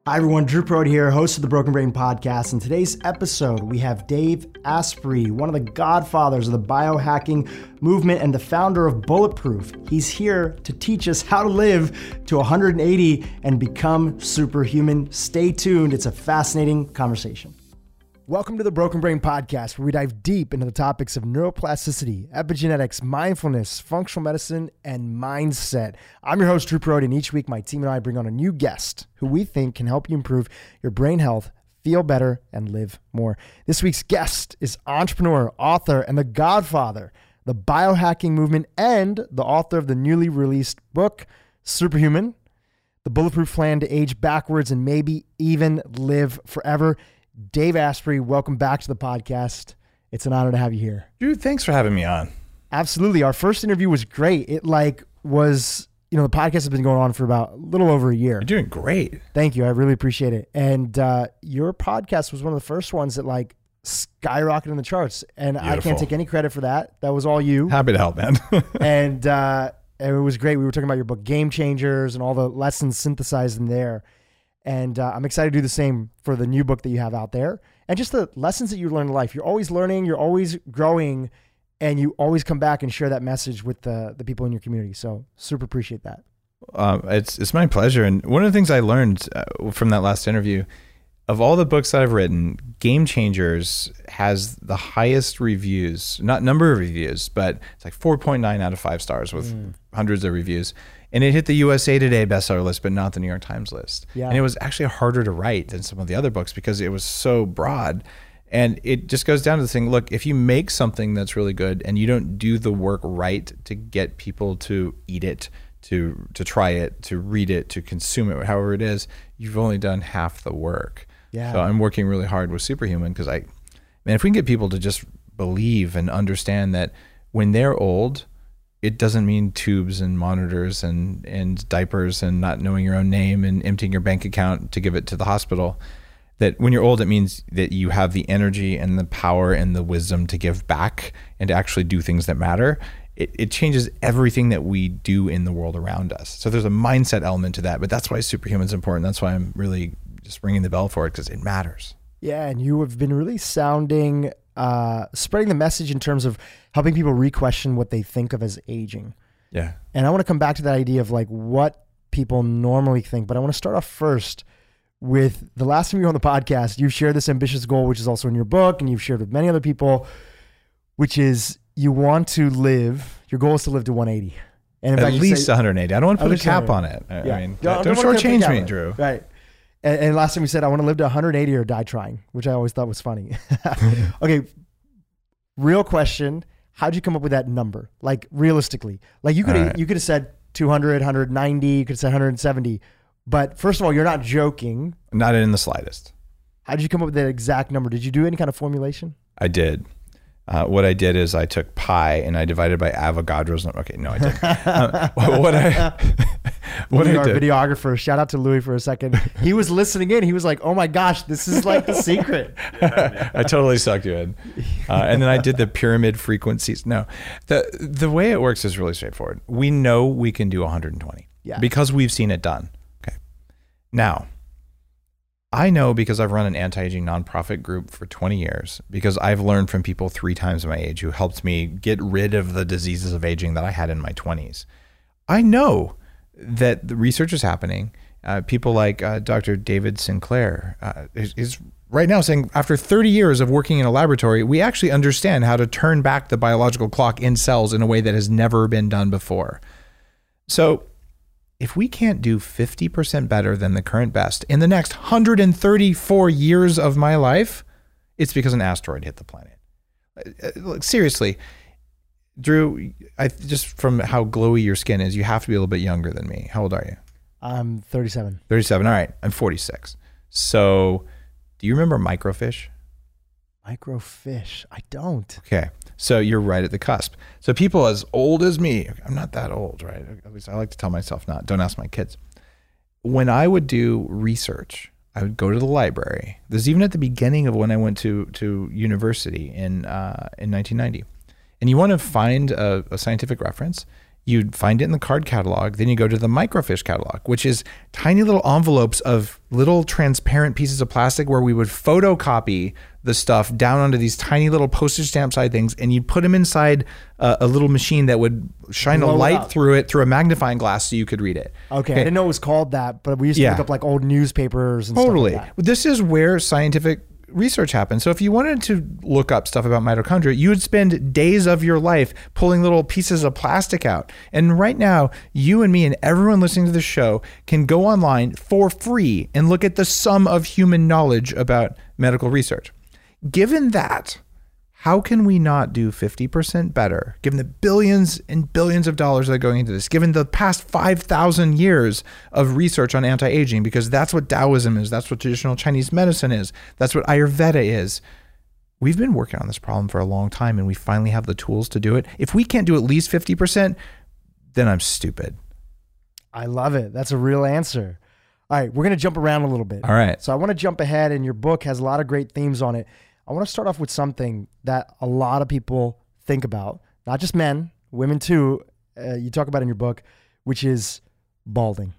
Hi everyone, Drew Prode here, host of the Broken Brain Podcast. In today's episode, we have Dave Asprey, one of the godfathers of the biohacking movement and the founder of Bulletproof. He's here to teach us how to live to 180 and become superhuman. Stay tuned, it's a fascinating conversation. Welcome to the Broken Brain Podcast, where we dive deep into the topics of neuroplasticity, epigenetics, mindfulness, functional medicine, and mindset. I'm your host, Drew Prode, and each week my team and I bring on a new guest who we think can help you improve your brain health, feel better, and live more. This week's guest is entrepreneur, author, and the godfather, the biohacking movement, and the author of the newly released book, Superhuman, the bulletproof plan to age backwards and maybe even live forever. Dave Asprey, welcome back to the podcast. It's an honor to have you here. Dude, thanks for having me on. Absolutely. Our first interview was great. It was, the podcast has been going on for about a little over a year. You're doing great. Thank you. I really appreciate it. And your podcast was one of the first ones that skyrocketed in the charts. And Beautiful. I can't take any credit for that. That was all you. Happy to help, man. And it was great. We were talking about your book, Game Changers, and all the lessons synthesized in there. And I'm excited to do the same for the new book that you have out there. And just the lessons that you learn in life. You're always learning, you're always growing, and you always come back and share that message with the people in your community. So super appreciate that. It's my pleasure. And one of the things I learned from that last interview, of all the books that I've written, Game Changers has the highest reviews, not number of reviews, but it's like 4.9 out of 5 stars with hundreds of reviews. And it hit the USA Today bestseller list, but not the New York Times list. Yeah. And it was actually harder to write than some of the other books because it was so broad. And it just goes down to the thing, look, if you make something that's really good and you don't do the work right to get people to eat it, to try it, to read it, to consume it, however it is, you've only done half the work. Yeah. So I'm working really hard with Superhuman because if we can get people to just believe and understand that when they're old, it doesn't mean tubes and monitors and diapers and not knowing your own name and emptying your bank account to give it to the hospital. That when you're old, it means that you have the energy and the power and the wisdom to give back and to actually do things that matter. It changes everything that we do in the world around us. So there's a mindset element to that, but that's why Superhuman is important. That's why I'm really just ringing the bell for it, because it matters. Yeah, and you have been really spreading the message in terms of helping people re-question what they think of as aging. Yeah. And I want to come back to that idea of what people normally think, but I want to start off first with the last time you were on the podcast, you shared this ambitious goal, which is also in your book, and you've shared with many other people, which is your goal is to live to 180. And at least 180. I don't want to put a cap on it. Yeah. I mean, don't shortchange me, Drew. Right. And last time we said, I want to live to 180 or die trying, which I always thought was funny. Okay. Real question. How'd you come up with that number? Realistically, you could have said 200, 190, you could have said 170, but first of all, you're not joking. Not in the slightest. How did you come up with that exact number? Did you do any kind of formulation? I did. What I did is I took pi and I divided by Avogadro's number. Okay, no, I didn't. What Louis, our videographer, shout out to Louis for a second. He was listening in. He was like, oh my gosh, this is the secret. I totally sucked you in. And then I did the pyramid frequencies. No, the way it works is really straightforward. We know we can do 120 because we've seen it done. Okay. Now, I know because I've run an anti-aging nonprofit group for 20 years, because I've learned from people 3 times my age who helped me get rid of the diseases of aging that I had in my 20s. I know that the research is happening. People like Dr. David Sinclair is right now saying after 30 years of working in a laboratory, we actually understand how to turn back the biological clock in cells in a way that has never been done before. So if we can't do 50% better than the current best in the next 134 years of my life, it's because an asteroid hit the planet. Seriously, Drew, just from how glowy your skin is, you have to be a little bit younger than me. How old are you? I'm 37. 37. All right. I'm 46. So do you remember microfiche? Microfiche? I don't. Okay. So you're right at the cusp. So people as old as me, I'm not that old, right? At least I like to tell myself not. Don't ask my kids. When I would do research, I would go to the library. This is even at the beginning of when I went to university in 1990. And you want to find a scientific reference, you'd find it in the card catalog. Then you go to the microfiche catalog, which is tiny little envelopes of little transparent pieces of plastic where we would photocopy the stuff down onto these tiny little postage stamp side things, and you'd put them inside a little machine that would shine a light through it through a magnifying glass so you could read it. Okay. I didn't know it was called that, but we used to look up like old newspapers and stuff like that. This is where scientific research happens. So if you wanted to look up stuff about mitochondria, you would spend days of your life pulling little pieces of plastic out. And right now, you and me and everyone listening to the show can go online for free and look at the sum of human knowledge about medical research. Given that, how can we not do 50% better, given the billions and billions of dollars that are going into this, given the past 5,000 years of research on anti-aging, because that's what Taoism is, that's what traditional Chinese medicine is, that's what Ayurveda is. We've been working on this problem for a long time, and we finally have the tools to do it. If we can't do at least 50%, then I'm stupid. I love it. That's a real answer. All right, we're going to jump around a little bit. All right. So I want to jump ahead, and your book has a lot of great themes on it. I want to start off with something that a lot of people think about, not just men, women too. You talk about in your book, which is balding.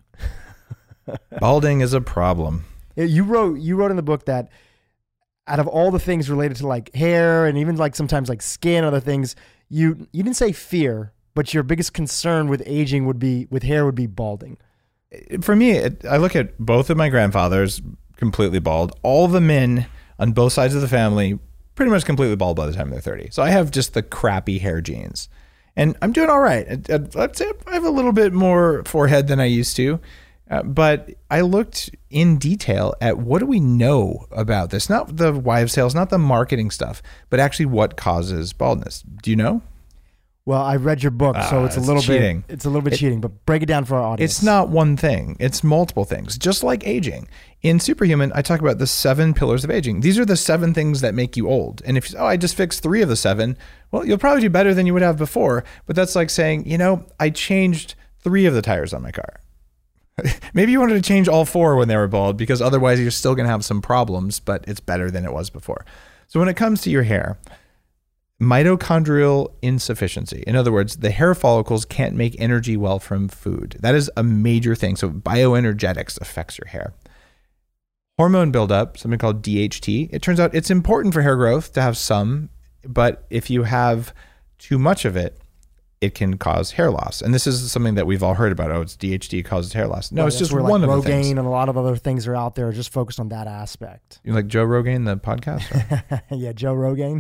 Balding is a problem. You wrote in the book that out of all the things related to like hair and even like sometimes like skin, other things, you didn't say fear, but your biggest concern with aging with hair would be balding. For me, I look at both of my grandfathers completely bald. All the men on both sides of the family, pretty much completely bald by the time they're 30. So I have just the crappy hair genes. And I'm doing all right. I'd say I have a little bit more forehead than I used to. But I looked in detail at what do we know about this? Not the wives' tales, not the marketing stuff, but actually what causes baldness. Do you know? Well, I read your book, so it's a little cheating. It's a little bit cheating, but break it down for our audience. It's not one thing. It's multiple things, just like aging. In Superhuman, I talk about the 7 pillars of aging. These are the 7 things that make you old. And if I just fixed 3 of the 7, well, you'll probably do better than you would have before. But that's like saying, I changed 3 of the tires on my car. Maybe you wanted to change all 4 when they were bald, because otherwise you're still going to have some problems, but it's better than it was before. So when it comes to your hair, mitochondrial insufficiency. In other words, the hair follicles can't make energy well from food. That is a major thing. So bioenergetics affects your hair. Hormone buildup, something called DHT. It turns out it's important for hair growth to have some, but if you have too much of it, it can cause hair loss. And this is something that we've all heard about. Oh, it's DHT causes hair loss. No, it's just one of the things. Rogaine and a lot of other things are out there just focused on that aspect. You like Joe Rogan, the podcast? Yeah, Joe Rogan.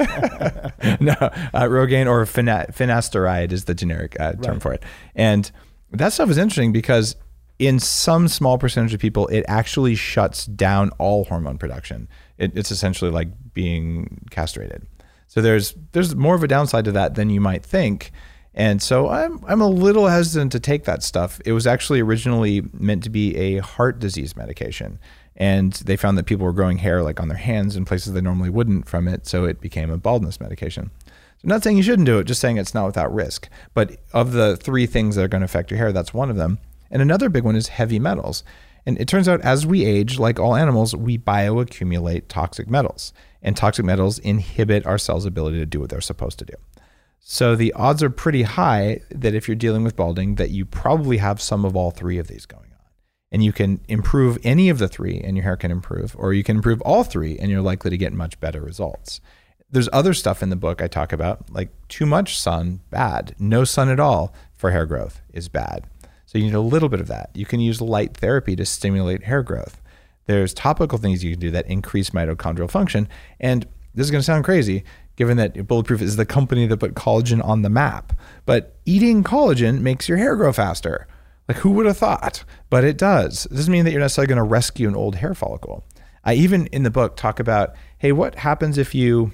No, Rogaine or finasteride is the generic term for it. And that stuff is interesting because in some small percentage of people, it actually shuts down all hormone production. It's essentially like being castrated. So there's more of a downside to that than you might think. And so I'm a little hesitant to take that stuff. It was actually originally meant to be a heart disease medication. And they found that people were growing hair like on their hands in places they normally wouldn't from it. So it became a baldness medication. So I'm not saying you shouldn't do it, just saying it's not without risk. But of the 3 things that are going to affect your hair, that's one of them. And another big one is heavy metals. And it turns out as we age, like all animals, we bioaccumulate toxic metals. And toxic metals inhibit our cells' ability to do what they're supposed to do. So the odds are pretty high that if you're dealing with balding, that you probably have some of all 3 of these going on. And you can improve any of the 3 and your hair can improve, or you can improve all 3 and you're likely to get much better results. There's other stuff in the book I talk about, like too much sun, bad. No sun at all for hair growth is bad. So you need a little bit of that. You can use light therapy to stimulate hair growth. There's topical things you can do that increase mitochondrial function. And this is going to sound crazy, given that Bulletproof is the company that put collagen on the map. But eating collagen makes your hair grow faster. Like, who would have thought? But it does. It doesn't mean that you're necessarily going to rescue an old hair follicle. I even in the book talk about, hey, what happens if you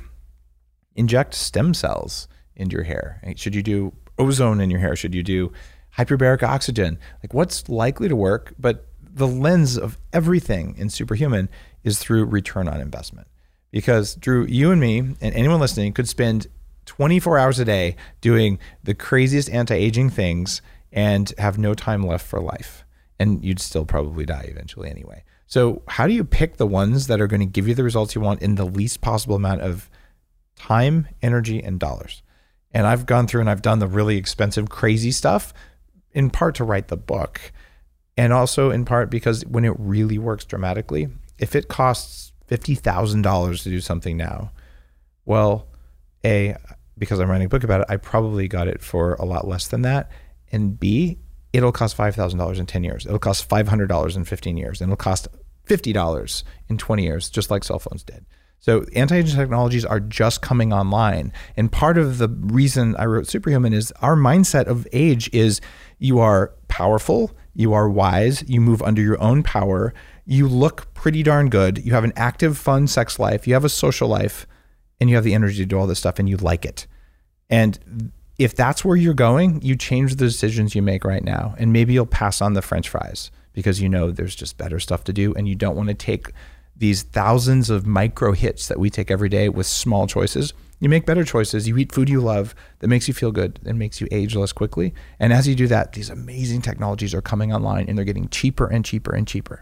inject stem cells into your hair? Should you do ozone in your hair? Should you do hyperbaric oxygen? Like, what's likely to work? But the lens of everything in Superhuman is through return on investment. Because Drew, you and me and anyone listening could spend 24 hours a day doing the craziest anti-aging things and have no time left for life. And you'd still probably die eventually anyway. So how do you pick the ones that are going to give you the results you want in the least possible amount of time, energy, and dollars? And I've gone through and I've done the really expensive, crazy stuff, in part to write the book. And also in part because when it really works dramatically, if it costs $50,000 to do something now, well, A, because I'm writing a book about it, I probably got it for a lot less than that. And B, it'll cost $5,000 in 10 years. It'll cost $500 in 15 years. And it'll cost $50 in 20 years, just like cell phones did. So anti-aging technologies are just coming online. And part of the reason I wrote Superhuman is our mindset of age is you are powerful, you are wise, you move under your own power, you look pretty darn good, you have an active, fun sex life, you have a social life, and you have the energy to do all this stuff and you like it. And if that's where you're going, you change the decisions you make right now. And maybe you'll pass on the French fries because you know there's just better stuff to do and you don't want to take these thousands of micro hits that we take every day with small choices. You make better choices. You eat food you love that makes you feel good, that makes you age less quickly. And as you do that, these amazing technologies are coming online and they're getting cheaper and cheaper and cheaper.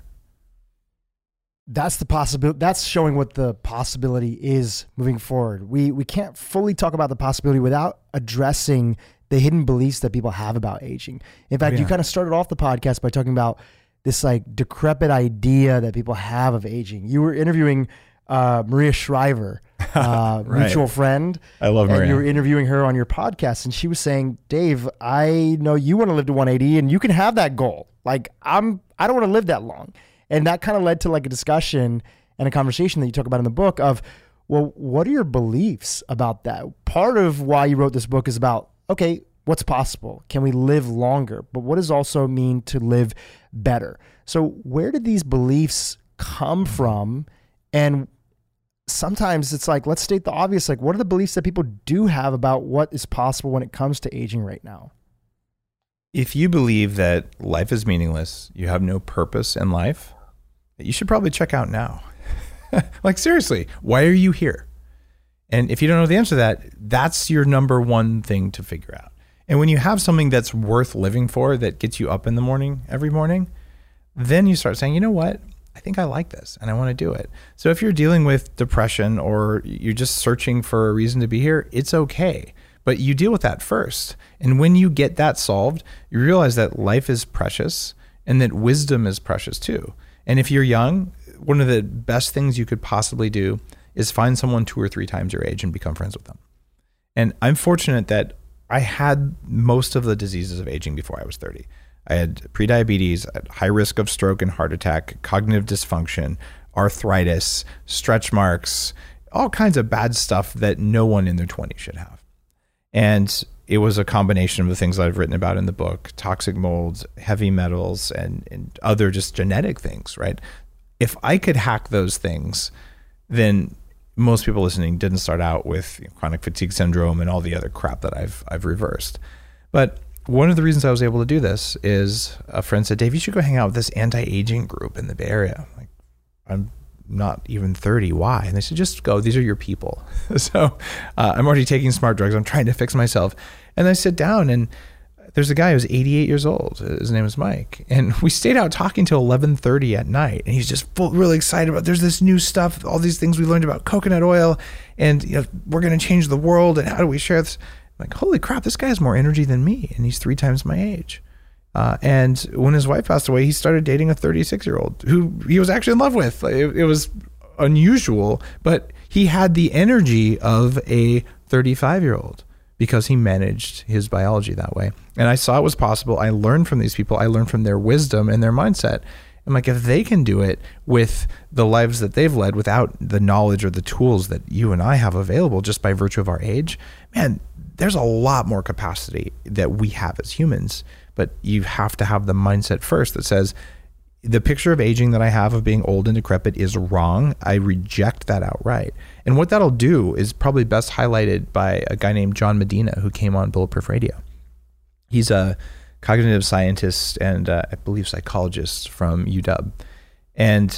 That's the possibility. That's showing what the possibility is moving forward. We can't fully talk about the possibility without addressing the hidden beliefs that people have about aging. In fact, you kind of started off the podcast by talking about this like decrepit idea that people have of aging. You were interviewing Maria Shriver, right. mutual friend. I love Maria. And you were interviewing her on your podcast, and she was saying, Dave, I know you want to live to 180 and you can have that goal. Like I don't want to live that long. And that kind of led to like a discussion and a conversation that you talk about in the book of, well, what are your beliefs about that? Part of why you wrote this book is about, okay, what's possible? Can we live longer? But what does also mean to live better? So where did these beliefs come from? And sometimes it's like, let's state the obvious, like what are the beliefs that people do have about what is possible when it comes to aging right now? If you believe that life is meaningless, you have no purpose in life, you should probably check out now. Like seriously, why are you here? And if you don't know the answer to that, that's your number one thing to figure out. And when you have something that's worth living for, that gets you up in the morning, every morning, then you start saying, you know what? I think I like this and I want to do it. So if you're dealing with depression or you're just searching for a reason to be here, it's okay. But you deal with that first. And when you get that solved, you realize that life is precious and that wisdom is precious too. And if you're young, one of the best things you could possibly do is find someone 2 or 3 times your age and become friends with them. And I'm fortunate that I had most of the diseases of aging before I was 30. I had prediabetes, I had high risk of stroke and heart attack, cognitive dysfunction, arthritis, stretch marks, all kinds of bad stuff that no one in their 20s should have. And it was a combination of the things that I've written about in the book, toxic molds, heavy metals, and other just genetic things, right? If I could hack those things, then most people listening didn't start out with chronic fatigue syndrome and all the other crap that I've reversed. But one of the reasons I was able to do this is a friend said, Dave, you should go hang out with this anti-aging group in the Bay Area. Like, I'm not even 30. Why? And they said, just go. These are your people. So I'm already taking smart drugs. I'm trying to fix myself. And I sit down and there's a guy who's 88 years old. His name is Mike. And we stayed out talking till 11:30 at night. And he's just really excited about, there's this new stuff, all these things we learned about coconut oil, and we're going to change the world. And how do we share this? I'm like, holy crap, this guy has more energy than me. And he's 3 times my age. And when his wife passed away, he started dating a 36-year-old who he was actually in love with. It was unusual, but he had the energy of a 35-year-old because he managed his biology that way. And I saw it was possible. I learned from these people. I learned from their wisdom and their mindset. I'm like, if they can do it with the lives that they've led without the knowledge or the tools that you and I have available just by virtue of our age, man, there's a lot more capacity that we have as humans. But you have to have the mindset first that says, the picture of aging that I have of being old and decrepit is wrong. I reject that outright. And what that'll do is probably best highlighted by a guy named John Medina, who came on Bulletproof Radio. He's a cognitive scientist and I believe psychologist from UW. And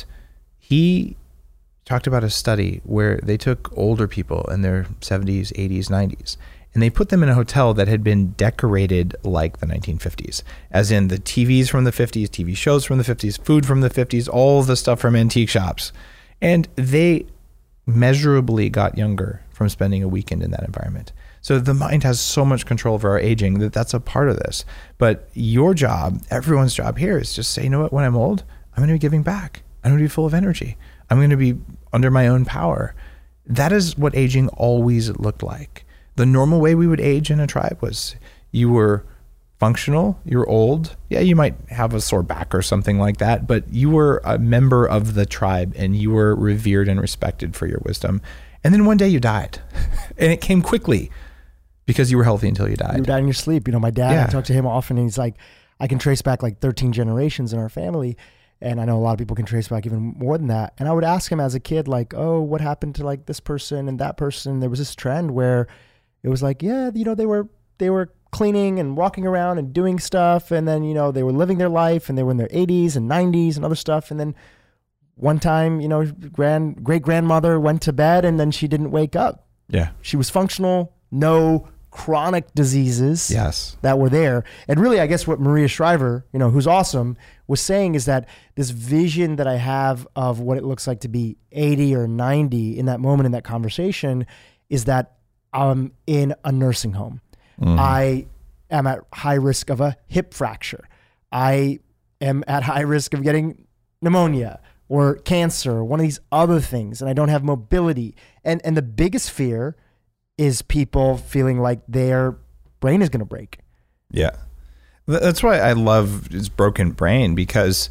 he talked about a study where they took older people in their 70s, 80s, 90s, and they put them in a hotel that had been decorated like the 1950s, as in the TVs from the 50s, TV shows from the 50s, food from the 50s, all the stuff from antique shops. And they measurably got younger from spending a weekend in that environment. So the mind has so much control over our aging that's a part of this. But your job, everyone's job here, is just say, you know what, when I'm old, I'm going to be giving back. I'm going to be full of energy. I'm going to be under my own power. That is what aging always looked like. The normal way we would age in a tribe was you were functional, you're old. Yeah, you might have a sore back or something like that, but you were a member of the tribe and you were revered and respected for your wisdom. And then one day you died and it came quickly because you were healthy until you died. You died in your sleep. My dad, I talk to him often and he's like, I can trace back like 13 generations in our family. And I know a lot of people can trace back even more than that. And I would ask him as a kid, like, oh, what happened to like this person and that person? There was this trend where it was like, yeah, they were cleaning and walking around and doing stuff. And then, they were living their life and they were in their 80s and 90s and other stuff. And then one time, great grandmother went to bed and then she didn't wake up. Yeah. She was functional, no chronic diseases that were there. And really, I guess what Maria Shriver, who's awesome, was saying is that this vision that I have of what it looks like to be 80 or 90 in that moment in that conversation is that I'm in a nursing home. I am at high risk of a hip fracture. I am at high risk of getting pneumonia or cancer, one of these other things, and I don't have mobility. And the biggest fear is people feeling like their brain is going to break. Yeah. That's why I love this broken brain, because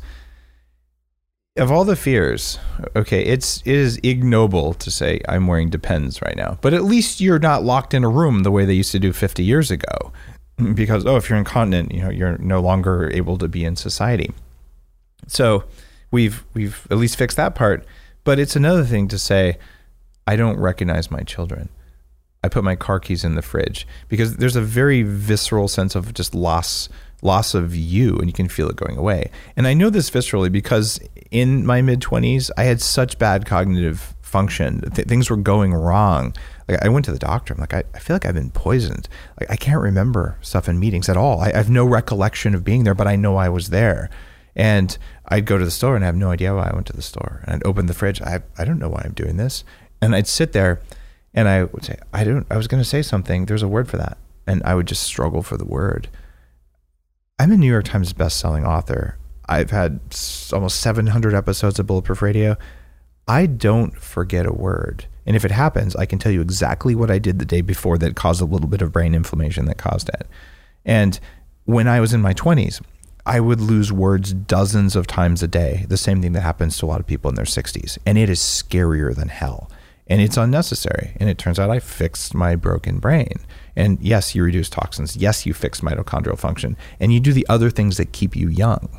of all the fears, okay, it is ignoble to say I'm wearing Depends right now, but at least you're not locked in a room the way they used to do 50 years ago, because, if you're incontinent, you're no longer able to be in society. So we've at least fixed that part, but it's another thing to say, I don't recognize my children. I put my car keys in the fridge, because there's a very visceral sense of just loss of you, and you can feel it going away. And I know this viscerally because in my mid-20s, I had such bad cognitive function. Things were going wrong. Like, I went to the doctor. I'm like, I feel like I've been poisoned. Like, I can't remember stuff in meetings at all. I have no recollection of being there, but I know I was there. And I'd go to the store and I have no idea why I went to the store. And I'd open the fridge. I don't know why I'm doing this. And I'd sit there and I would say, I was going to say something. There's a word for that. And I would just struggle for the word. I'm a New York Times best-selling author. I've had almost 700 episodes of Bulletproof Radio. I don't forget a word. And if it happens, I can tell you exactly what I did the day before that caused a little bit of brain inflammation that caused it. And when I was in my 20s, I would lose words dozens of times a day, the same thing that happens to a lot of people in their 60s. And it is scarier than hell. And it's unnecessary. And it turns out I fixed my broken brain. And yes, you reduce toxins. Yes, you fix mitochondrial function. And you do the other things that keep you young.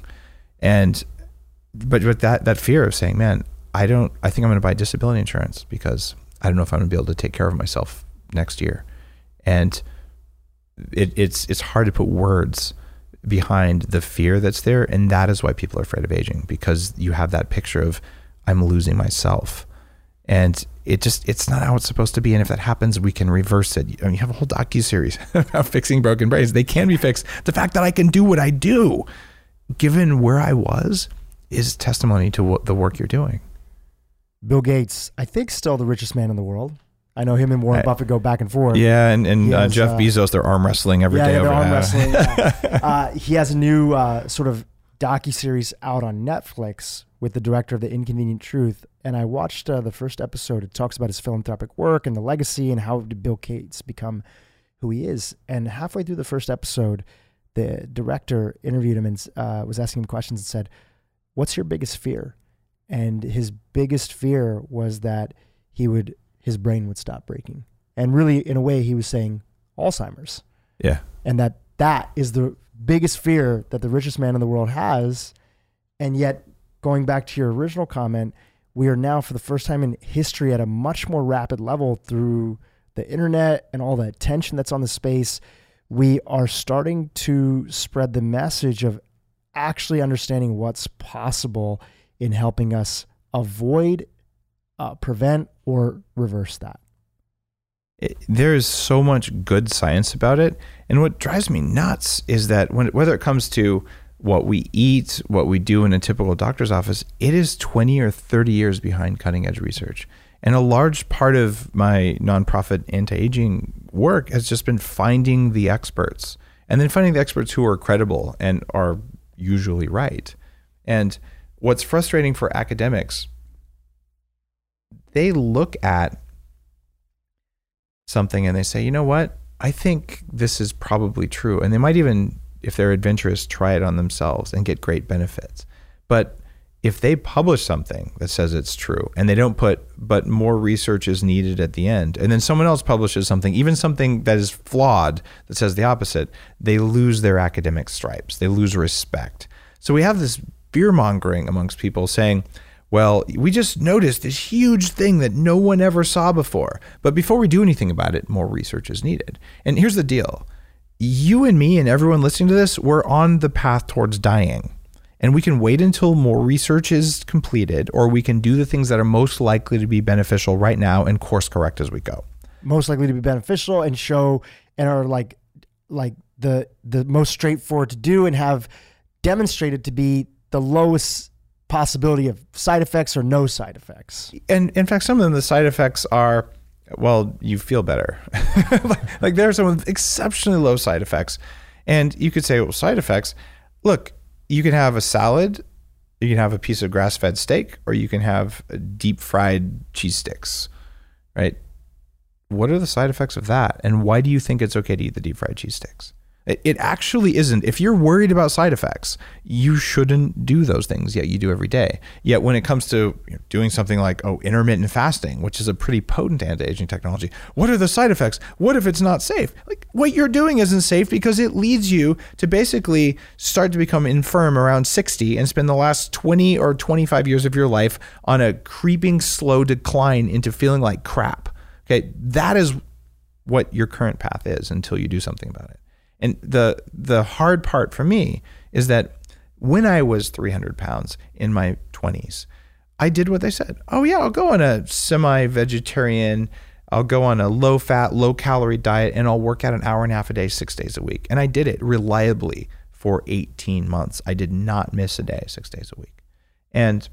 But with that fear of saying, man, I think I'm going to buy disability insurance because I don't know if I'm going to be able to take care of myself next year. And it's hard to put words behind the fear that's there. And that is why people are afraid of aging, because you have that picture of I'm losing myself. And it's not how it's supposed to be. And if that happens, we can reverse it. You have a whole docuseries about fixing broken brains. They can be fixed. The fact that I can do what I do, given where I was, is testimony to the work you're doing. Bill Gates, I think, still the richest man in the world. I know him and Warren Buffett go back and forth. Yeah, and Jeff Bezos, they're arm wrestling every day. They're arm wrestling. He has a new sort of docuseries out on Netflix with the director of The Inconvenient Truth. And I watched the first episode. It talks about his philanthropic work and the legacy and how did Bill Gates become who he is. And halfway through the first episode, the director interviewed him and was asking him questions and said, "What's your biggest fear?" And his biggest fear was that his brain would stop breaking. And really, in a way, he was saying Alzheimer's. Yeah. And that is the biggest fear that the richest man in the world has. And yet, going back to your original comment, we are now, for the first time in history, at a much more rapid level through the internet and all the attention that's on the space. We are starting to spread the message of actually understanding what's possible in helping us avoid, prevent, or reverse that. There is so much good science about it. And what drives me nuts is that whether it comes to what we eat, what we do in a typical doctor's office, it is 20 or 30 years behind cutting edge research. And a large part of my nonprofit anti-aging work has just been finding the experts, and then finding the experts who are credible and are usually right. And what's frustrating for academics, they look at something and they say, you know what, I think this is probably true. And they might even, if they're adventurous, try it on themselves and get great benefits. But if they publish something that says it's true and they don't put, but more research is needed at the end, and then someone else publishes something, even something that is flawed, that says the opposite, they lose their academic stripes. They lose respect. So we have this fear mongering amongst people saying, well, we just noticed this huge thing that no one ever saw before. But before we do anything about it, more research is needed. And here's the deal. You and me and everyone listening to this, we're on the path towards dying. And we can wait until more research is completed, or we can do the things that are most likely to be beneficial right now and course correct as we go. Most likely to be beneficial and show and are like the most straightforward to do and have demonstrated to be the lowest possibility of side effects or no side effects. And in fact, some of them, the side effects are, well, you feel better. like there are some exceptionally low side effects. And you could say, well, side effects, look, you can have a salad, you can have a piece of grass-fed steak, or you can have deep fried cheese sticks, right? What are the side effects of that? And why do you think it's okay to eat the deep fried cheese sticks? It actually isn't. If you're worried about side effects, you shouldn't do those things, yet you do every day. Yet when it comes to doing something like intermittent fasting, which is a pretty potent anti-aging technology, what are the side effects? What if it's not safe? Like, what you're doing isn't safe because it leads you to basically start to become infirm around 60 and spend the last 20 or 25 years of your life on a creeping slow decline into feeling like crap. Okay, that is what your current path is until you do something about it. And the hard part for me is that when I was 300 pounds in my 20s, I did what they said. Oh yeah, I'll go on a semi-vegetarian, I'll go on a low-fat, low-calorie diet, and I'll work out an hour and a half a day, 6 days a week. And I did it reliably for 18 months. I did not miss a day, 6 days a week. And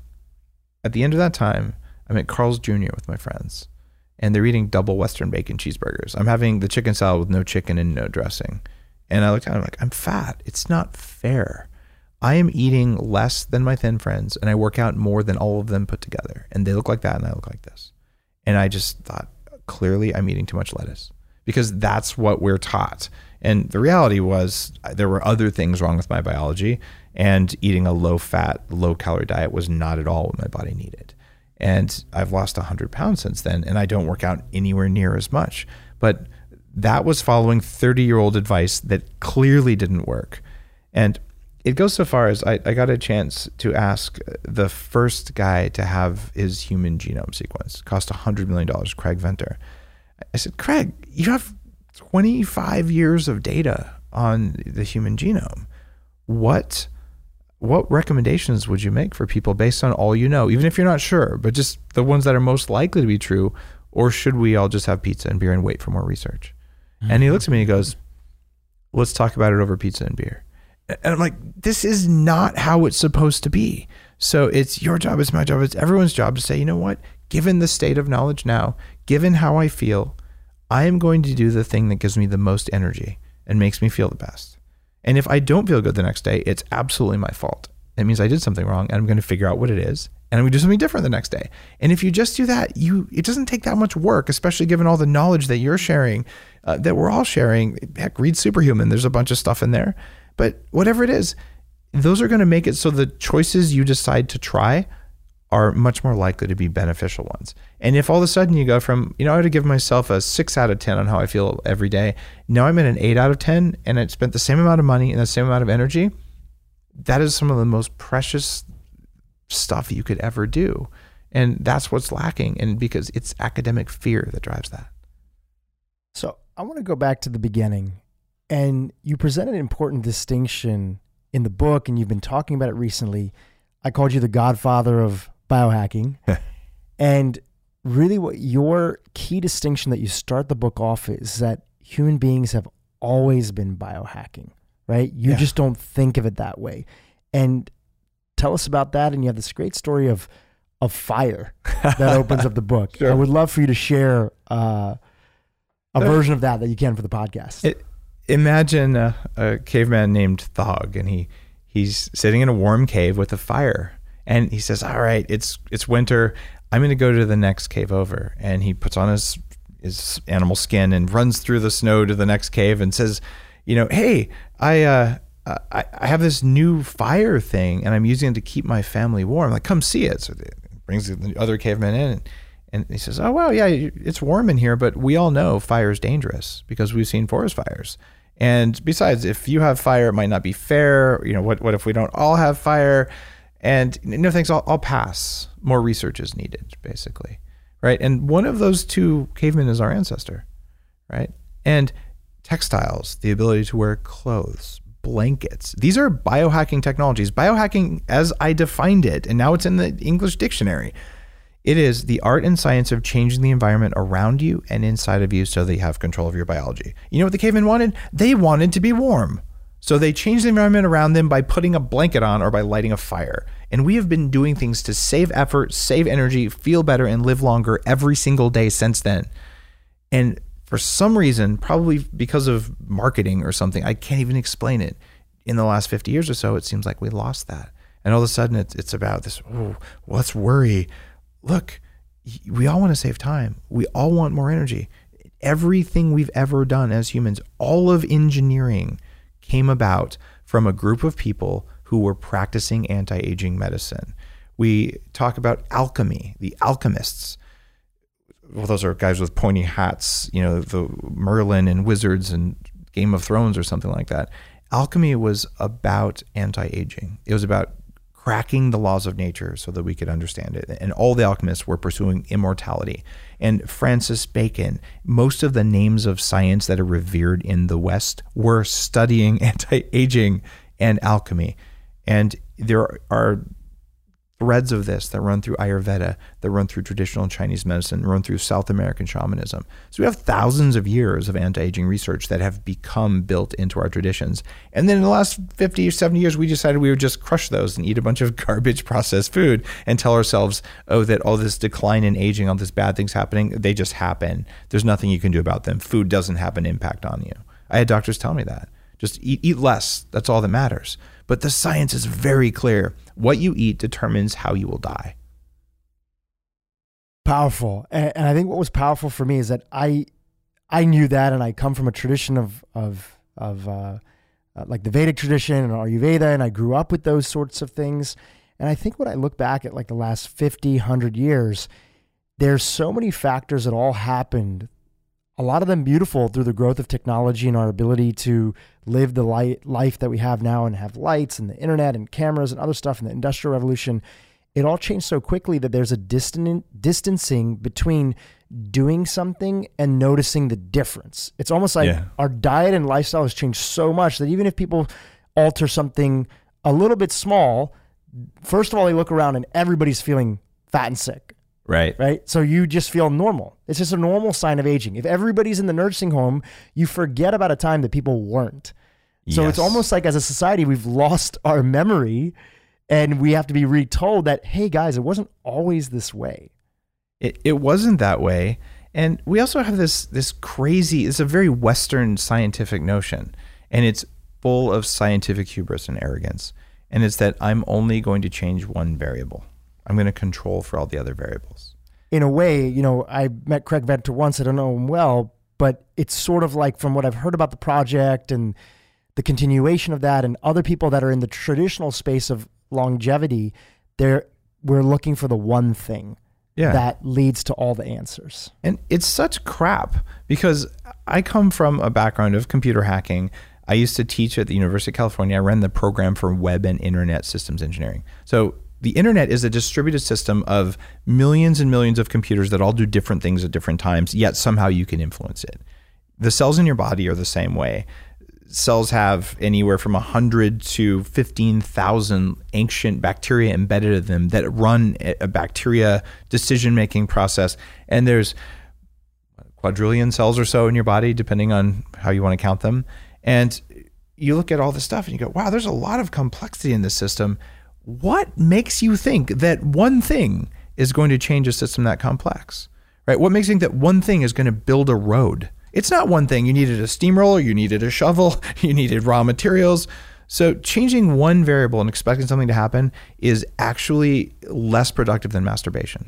at the end of that time, I'm at Carl's Jr. with my friends, and they're eating double Western bacon cheeseburgers. I'm having the chicken salad with no chicken and no dressing. And I looked at it, I'm like, I'm fat. It's not fair. I am eating less than my thin friends, and I work out more than all of them put together. And they look like that, and I look like this. And I just thought, clearly I'm eating too much lettuce, because that's what we're taught. And the reality was there were other things wrong with my biology, and eating a low-fat, low-calorie diet was not at all what my body needed. And I've lost 100 pounds since then, and I don't work out anywhere near as much. But that was following 30-year-old advice that clearly didn't work. And it goes so far as I got a chance to ask the first guy to have his human genome sequenced. It cost $100 million, Craig Venter. I said, Craig, you have 25 years of data on the human genome. What recommendations would you make for people based on all you know, even if you're not sure, but just the ones that are most likely to be true? Or should we all just have pizza and beer and wait for more research? And he looks at me and he goes, let's talk about it over pizza and beer. And I'm like, this is not how it's supposed to be. So it's your job, it's my job, it's everyone's job to say, you know what, given the state of knowledge now, given how I feel, I am going to do the thing that gives me the most energy and makes me feel the best. And if I don't feel good the next day, it's absolutely my fault. It means I did something wrong, and I'm going to figure out what it is, and I'm going to do something different the next day. And if you just do that, it doesn't take that much work, especially given all the knowledge that you're sharing, that we're all sharing. Heck, read Superhuman. There's a bunch of stuff in there. But whatever it is, those are going to make it so the choices you decide to try are much more likely to be beneficial ones. And if all of a sudden you go from, I had to give myself a 6 out of 10 on how I feel every day, now I'm at an 8 out of 10, and I spent the same amount of money and the same amount of energy, that is some of the most precious stuff you could ever do. And that's what's lacking. And because it's academic fear that drives that. So I want to go back to the beginning, and you presented an important distinction in the book, and you've been talking about it recently. I called you the godfather of biohacking. And really what your key distinction that you start the book off is that human beings have always been biohacking, right? You just don't think of it that way. And tell us about that. And you have this great story of fire that opens up the book. Sure. I would love for you to share a version of that you can for the podcast. Imagine a caveman named Thog, and he's sitting in a warm cave with a fire, and he says, all right, it's winter. I'm going to go to the next cave over. And he puts on his animal skin and runs through the snow to the next cave and says, hey, I have this new fire thing, and I'm using it to keep my family warm. Like, come see it. So he brings the other caveman in, and he says, oh, well, yeah, it's warm in here, but we all know fire is dangerous because we've seen forest fires. And besides, if you have fire, it might not be fair. What if we don't all have fire? And no thanks, I'll pass. More research is needed, basically, right? And one of those two cavemen is our ancestor, right? And textiles, the ability to wear clothes, blankets. These are biohacking technologies. Biohacking, as I defined it, and now it's in the English dictionary, it is the art and science of changing the environment around you and inside of you so that you have control of your biology. You know what the cavemen wanted? They wanted to be warm. So they changed the environment around them by putting a blanket on or by lighting a fire. And we have been doing things to save effort, save energy, feel better, and live longer every single day since then. And for some reason, probably because of marketing or something, I can't even explain it. In the last 50 years or so, it seems like we lost that. And all of a sudden, it's about this, let's worry. Look, we all want to save time. We all want more energy. Everything we've ever done as humans, all of engineering, came about from a group of people who were practicing anti-aging medicine. We talk about alchemy, the alchemists. Well, those are guys with pointy hats, the Merlin and wizards and Game of Thrones or something like that. Alchemy was about anti-aging. It was about cracking the laws of nature so that we could understand it. And all the alchemists were pursuing immortality. And Francis Bacon, most of the names of science that are revered in the West were studying anti-aging and alchemy. And there are threads of this that run through Ayurveda, that run through traditional Chinese medicine, run through South American shamanism. So we have thousands of years of anti-aging research that have become built into our traditions. And then in the last 50 or 70 years, we decided we would just crush those and eat a bunch of garbage processed food and tell ourselves, that all this decline in aging, all these bad things happening, they just happen. There's nothing you can do about them. Food doesn't have an impact on you. I had doctors tell me that. Just eat less. That's all that matters. But the science is very clear. What you eat determines how you will die. Powerful. And I think what was powerful for me is that I knew that, and I come from a tradition of like the Vedic tradition and Ayurveda, and I grew up with those sorts of things. And I think when I look back at like the last 50, 100 years, there's so many factors that all happened, a lot of them beautiful through the growth of technology and our ability to live the life that we have now and have lights and the internet and cameras and other stuff and the Industrial Revolution. It all changed so quickly that there's a distancing between doing something and noticing the difference. It's almost like our diet and lifestyle has changed so much that even if people alter something a little bit small, first of all, they look around and everybody's feeling fat and sick. Right. So you just feel normal. It's just a normal sign of aging. If everybody's in the nursing home, you forget about a time that people weren't. So It's almost like as a society, we've lost our memory and we have to be retold that, hey guys, it wasn't always this way. It wasn't that way. And we also have this crazy, it's a very Western scientific notion, and it's full of scientific hubris and arrogance. And it's that I'm only going to change one variable. I'm going to control for all the other variables. In a way, I met Craig Venter once. I don't know him well, but it's sort of like from what I've heard about the project and the continuation of that and other people that are in the traditional space of longevity, we're looking for the one thing that leads to all the answers. And it's such crap because I come from a background of computer hacking. I used to teach at the University of California. I ran the program for web and internet systems engineering. So the internet is a distributed system of millions and millions of computers that all do different things at different times, yet somehow you can influence it. The cells in your body are the same way. Cells have anywhere from 100 to 15,000 ancient bacteria embedded in them that run a bacteria decision-making process. And there's quadrillion cells or so in your body, depending on how you want to count them. And you look at all this stuff and you go, wow, there's a lot of complexity in this system. What makes you think that one thing is going to change a system that complex, right? What makes you think that one thing is going to build a road It's not one thing. You needed a steamroller, you needed a shovel, you needed raw materials. So changing one variable and expecting something to happen is actually less productive than masturbation.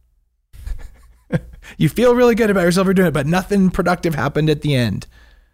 You feel really good about yourself for doing it, but nothing productive happened at the end.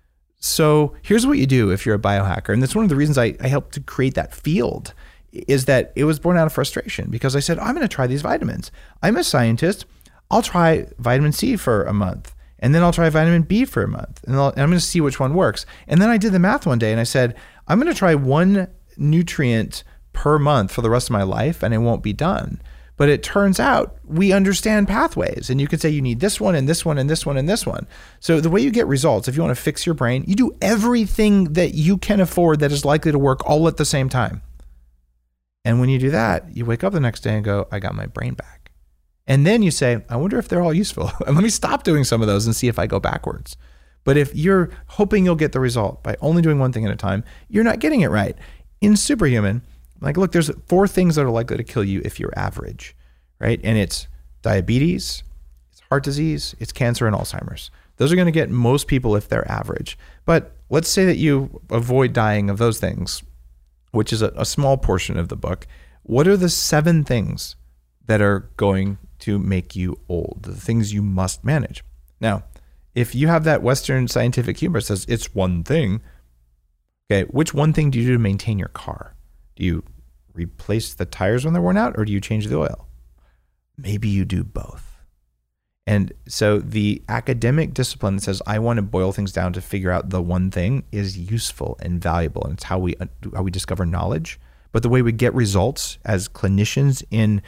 So here's what you do if you're a biohacker. And that's one of the reasons I helped to create that field, is that it was born out of frustration, because I said, I'm going to try these vitamins. I'm a scientist. I'll try vitamin C for a month, and then I'll try vitamin B for a month, and I'm going to see which one works. And then I did the math one day and I said, I'm going to try one nutrient per month for the rest of my life, and it won't be done. But it turns out we understand pathways, and you can say you need this one and this one and this one and this one. So the way you get results, if you want to fix your brain, you do everything that you can afford that is likely to work all at the same time. And when you do that, you wake up the next day and go, I got my brain back. And then you say, I wonder if they're all useful. And let me stop doing some of those and see if I go backwards. But if you're hoping you'll get the result by only doing one thing at a time, you're not getting it right. In Superhuman, like, look, there's 4 things that are likely to kill you if you're average, right? And it's diabetes, it's heart disease, it's cancer, and Alzheimer's. Those are going to get most people if they're average. But let's say that you avoid dying of those things, which is a small portion of the book. What are the 7 things that are going to make you old, the things you must manage? Now, if you have that Western scientific humor that says it's one thing, okay, which one thing do you do to maintain your car? Do you replace the tires when they're worn out, or do you change the oil? Maybe you do both. And so the academic discipline that says, I want to boil things down to figure out the one thing, is useful and valuable. And it's how we discover knowledge. But the way we get results as clinicians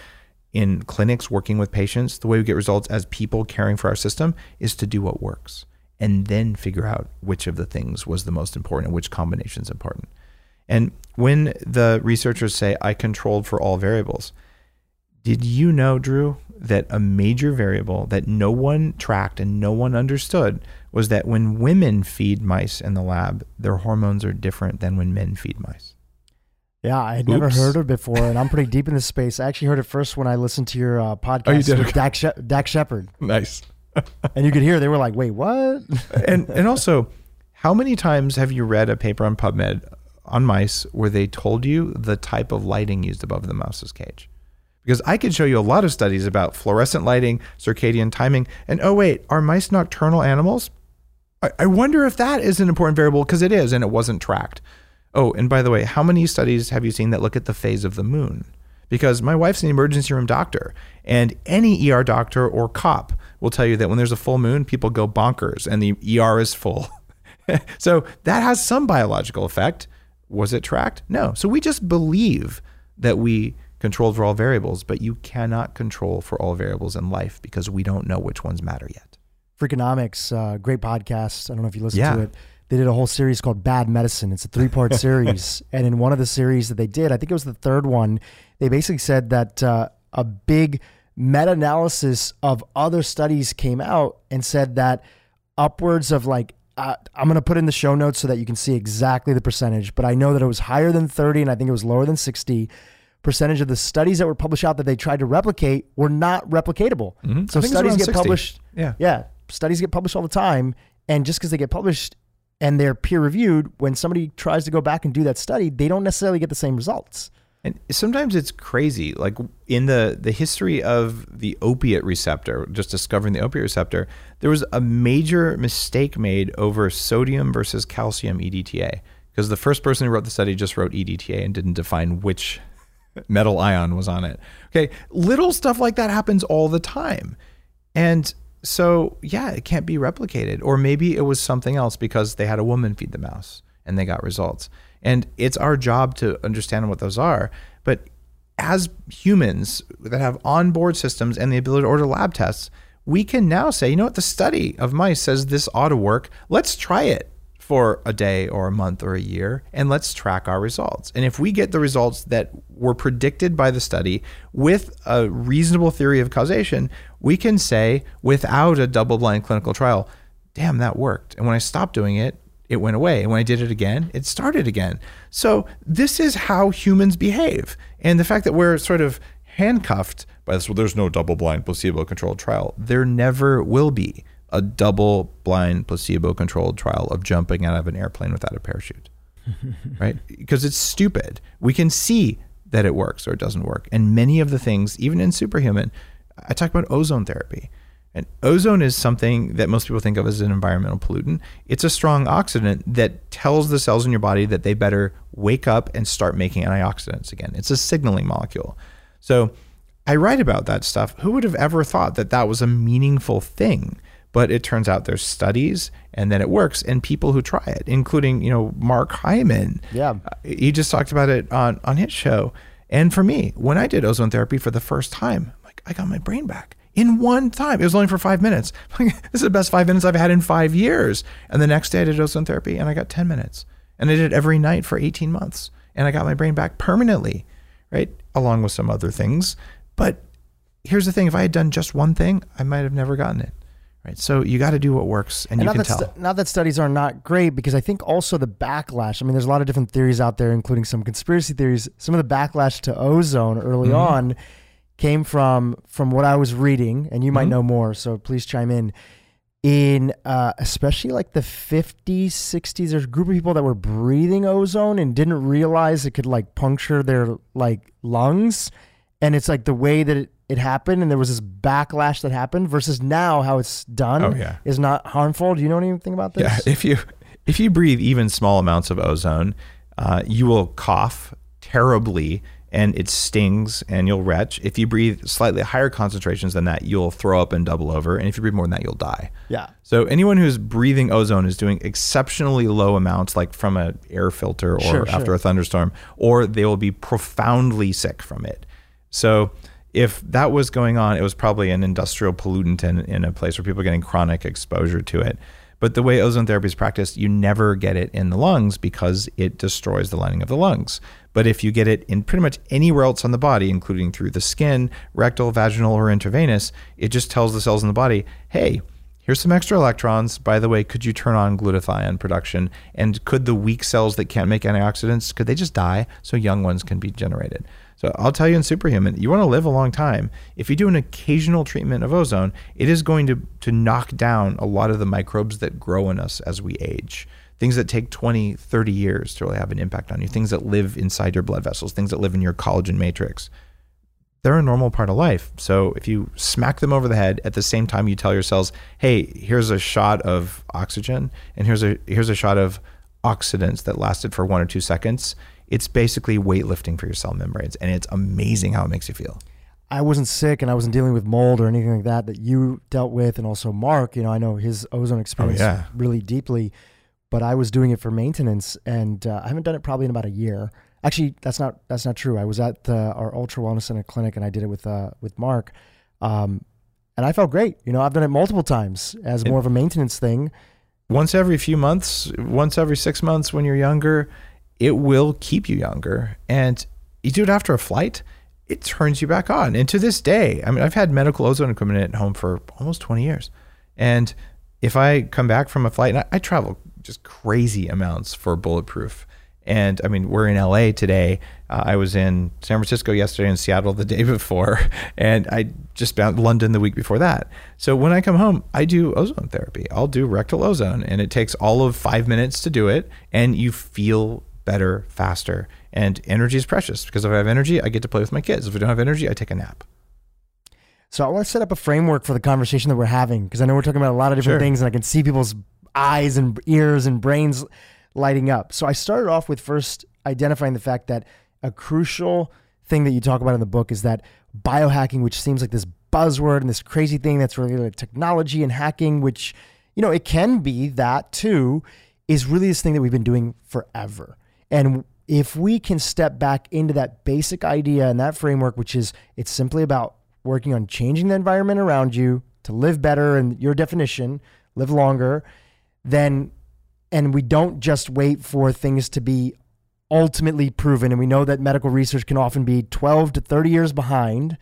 in clinics working with patients, the way we get results as people caring for our system, is to do what works and then figure out which of the things was the most important and which combination is important. And when the researchers say, I controlled for all variables, did you know, Drew, that a major variable that no one tracked and no one understood was that when women feed mice in the lab, their hormones are different than when men feed mice? Yeah, I had never heard of it before, and I'm pretty deep in this space. I actually heard it first when I listened to your podcast with Dax Shepard. Nice. And you could hear, they were like, wait, what? And also, how many times have you read a paper on PubMed on mice where they told you the type of lighting used above the mouse's cage? Because I could show you a lot of studies about fluorescent lighting, circadian timing, and oh wait, are mice nocturnal animals? I wonder if that is an important variable, because it is, and it wasn't tracked. Oh, and by the way, how many studies have you seen that look at the phase of the moon? Because my wife's an emergency room doctor, and any ER doctor or cop will tell you that when there's a full moon, people go bonkers and the ER is full. So that has some biological effect. Was it tracked? No. So we just believe that we controlled for all variables, but you cannot control for all variables in life because we don't know which ones matter yet. Freakonomics, great podcast. I don't know if you listened to it. They did a whole series called Bad Medicine. It's a 3-part series. And in one of the series that they did, I think it was the 3rd one, they basically said that a big meta-analysis of other studies came out and said that upwards of I'm going to put in the show notes so that you can see exactly the percentage, but I know that it was higher than 30 and I think it was lower than 60% of the studies that were published out that they tried to replicate were not replicatable. Mm-hmm. So studies get 60. Published. Yeah. Studies get published all the time. And just because they get published and they're peer reviewed, when somebody tries to go back and do that study, they don't necessarily get the same results. And sometimes it's crazy. Like in the history of the opiate receptor, just discovering the opiate receptor, there was a major mistake made over sodium versus calcium EDTA, because the first person who wrote the study just wrote EDTA and didn't define which metal ion was on it. Okay, little stuff like that happens all the time. And so, yeah, it can't be replicated. Or maybe it was something else because they had a woman feed the mouse and they got results. And it's our job to understand what those are. But as humans that have onboard systems and the ability to order lab tests, we can now say, you know what, the study of mice says this ought to work. Let's try it for a day or a month or a year, and let's track our results. And if we get the results that were predicted by the study with a reasonable theory of causation, we can say without a double-blind clinical trial, damn, that worked. And when I stopped doing it, it went away. And when I did it again, it started again. So this is how humans behave. And the fact that we're sort of handcuffed by this, well, there's no double-blind placebo-controlled trial. There never will be. a double-blind, placebo-controlled trial of jumping out of an airplane without a parachute, right? Because it's stupid. We can see that it works or it doesn't work. And many of the things, even in Superhuman, I talk about ozone therapy. And ozone is something that most people think of as an environmental pollutant. It's a strong oxidant that tells the cells in your body that they better wake up and start making antioxidants again. It's a signaling molecule. So I write about that stuff. Who would have ever thought that that was a meaningful thing? But it turns out there's studies and then it works, and people who try it, including, Mark Hyman. Yeah. He just talked about it on his show. And for me, when I did ozone therapy for the first time, I got my brain back in one time. It was only for 5 minutes. This is the best 5 minutes I've had in 5 years. And the next day I did ozone therapy and I got 10 minutes. And I did it every night for 18 months. And I got my brain back permanently, right? Along with some other things. But here's the thing. If I had done just one thing, I might have never gotten it. Right. So you got to do what works, and you can tell. Not that studies are not great, because I think also the backlash, there's a lot of different theories out there, including some conspiracy theories. Some of the backlash to ozone early on came from what I was reading, and you might know more, so please chime in especially like the 50s, 60s, there's a group of people that were breathing ozone and didn't realize it could like puncture their like lungs. And it's like the way that it happened, and there was this backlash that happened versus now how it's done is not harmful. Do you know anything about this? Yeah, if you breathe even small amounts of ozone, you will cough terribly and it stings and you'll retch. If you breathe slightly higher concentrations than that, you'll throw up and double over. And if you breathe more than that, you'll die. Yeah. So anyone who's breathing ozone is doing exceptionally low amounts, like from an air filter or after a thunderstorm, or they will be profoundly sick from it. So if that was going on, it was probably an industrial pollutant in a place where people are getting chronic exposure to it. But the way ozone therapy is practiced, you never get it in the lungs because it destroys the lining of the lungs. But if you get it in pretty much anywhere else on the body, including through the skin, rectal, vaginal, or intravenous, it just tells the cells in the body, hey, here's some extra electrons. By the way, could you turn on glutathione production? And could the weak cells that can't make antioxidants, could they just die so young ones can be generated? So I'll tell you in Superhuman, you want to live a long time. If you do an occasional treatment of ozone, it is going to knock down a lot of the microbes that grow in us as we age. Things that take 20, 30 years to really have an impact on you. Things that live inside your blood vessels, things that live in your collagen matrix. They're a normal part of life. So if you smack them over the head at the same time you tell your cells, hey, here's a shot of oxygen and here's a shot of oxidants that lasted for 1 or 2 seconds, it's basically weightlifting for your cell membranes, and it's amazing how it makes you feel. I wasn't sick and I wasn't dealing with mold or anything like that you dealt with, and also Mark, I know his ozone experience really deeply, but I was doing it for maintenance, and I haven't done it probably in about a year. Actually, that's not true. I was at our Ultra Wellness Center clinic, and I did it with Mark, and I felt great. I've done it multiple times as more of a maintenance thing. Once every few months, once every 6 months when you're younger, it will keep you younger. And you do it after a flight, it turns you back on. And to this day, I've had medical ozone equipment at home for almost 20 years. And if I come back from a flight, and I travel just crazy amounts for Bulletproof. And we're in LA today. I was in San Francisco yesterday and Seattle the day before. And I just bounced London the week before that. So when I come home, I do ozone therapy. I'll do rectal ozone. And it takes all of 5 minutes to do it. And you feel better, faster. And energy is precious, because if I have energy, I get to play with my kids. If I don't have energy, I take a nap. So I want to set up a framework for the conversation that we're having, because I know we're talking about a lot of different things, and I can see people's eyes and ears and brains lighting up. So I started off with first identifying the fact that a crucial thing that you talk about in the book is that biohacking, which seems like this buzzword and this crazy thing that's related to technology and hacking, which, it can be that too, is really this thing that we've been doing forever. And if we can step back into that basic idea and that framework, which is it's simply about working on changing the environment around you to live better, and your definition, live longer, and we don't just wait for things to be ultimately proven. And we know that medical research can often be 12 to 30 years behind.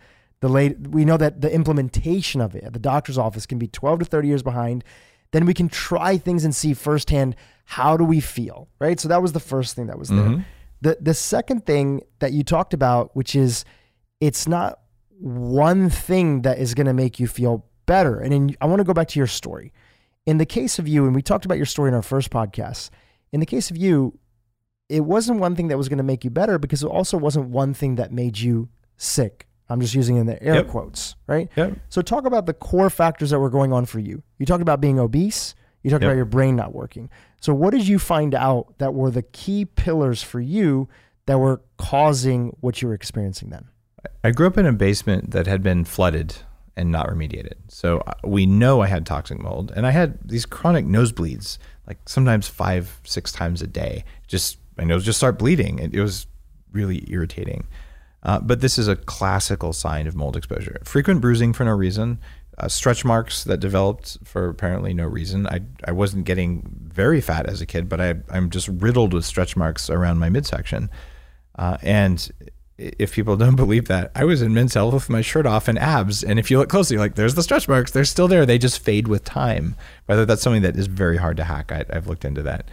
We know that the implementation of it at the doctor's office can be 12 to 30 years behind. Then we can try things and see firsthand, how do we feel, right? So that was the first thing that was there. The second thing that you talked about, which is it's not one thing that is going to make you feel better. And I want to go back to your story. In the case of you, and we talked about your story in our first podcast, in the case of you, it wasn't one thing that was going to make you better because it also wasn't one thing that made you sick. I'm just using in the air quotes, right? Yep. So talk about the core factors that were going on for you. You talked about being obese. You talked about your brain not working. So what did you find out that were the key pillars for you that were causing what you were experiencing then? I grew up in a basement that had been flooded and not remediated. So we know I had toxic mold, and I had these chronic nosebleeds, like sometimes 5-6 times a day. My nose just start bleeding. It was really irritating. But this is a classical sign of mold exposure. Frequent bruising for no reason, stretch marks that developed for apparently no reason. I wasn't getting very fat as a kid, but I'm just riddled with stretch marks around my midsection. And if people don't believe that, I was in Men's Health with my shirt off and abs. And if you look closely, like there's the stretch marks, they're still there. They just fade with time. Whether that's something that is very hard to hack. I've looked into that.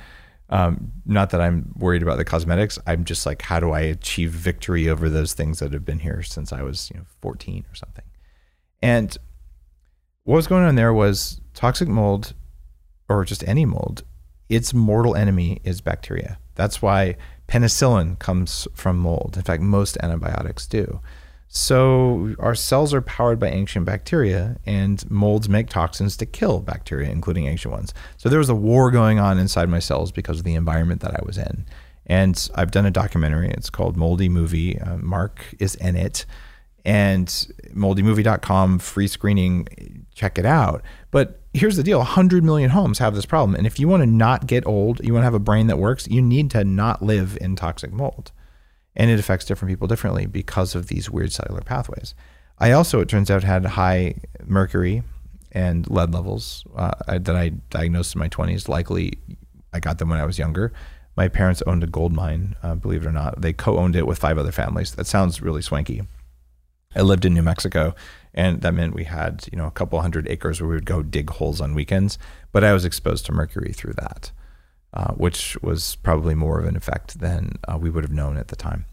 Not that I'm worried about the cosmetics. I'm just like, how do I achieve victory over those things that have been here since I was 14 or something? And what was going on there was toxic mold, or just any mold, its mortal enemy is bacteria. That's why penicillin comes from mold. In fact, most antibiotics do. So our cells are powered by ancient bacteria, and molds make toxins to kill bacteria, including ancient ones. So there was a war going on inside my cells because of the environment that I was in. And I've done a documentary. It's called Moldy Movie. Mark is in it. And moldymovie.com, free screening, check it out. But here's the deal. 100 million homes have this problem. And if you want to not get old, you want to have a brain that works, you need to not live in toxic mold. And it affects different people differently because of these weird cellular pathways. I also, it turns out, had high mercury and lead levels that I diagnosed in my 20s. Likely, I got them when I was younger. My parents owned a gold mine, believe it or not. They co-owned it with 5 other families. That sounds really swanky. I lived in New Mexico, and that meant we had a couple 100 acres where we would go dig holes on weekends. But I was exposed to mercury through that. Which was probably more of an effect than we would have known at the time.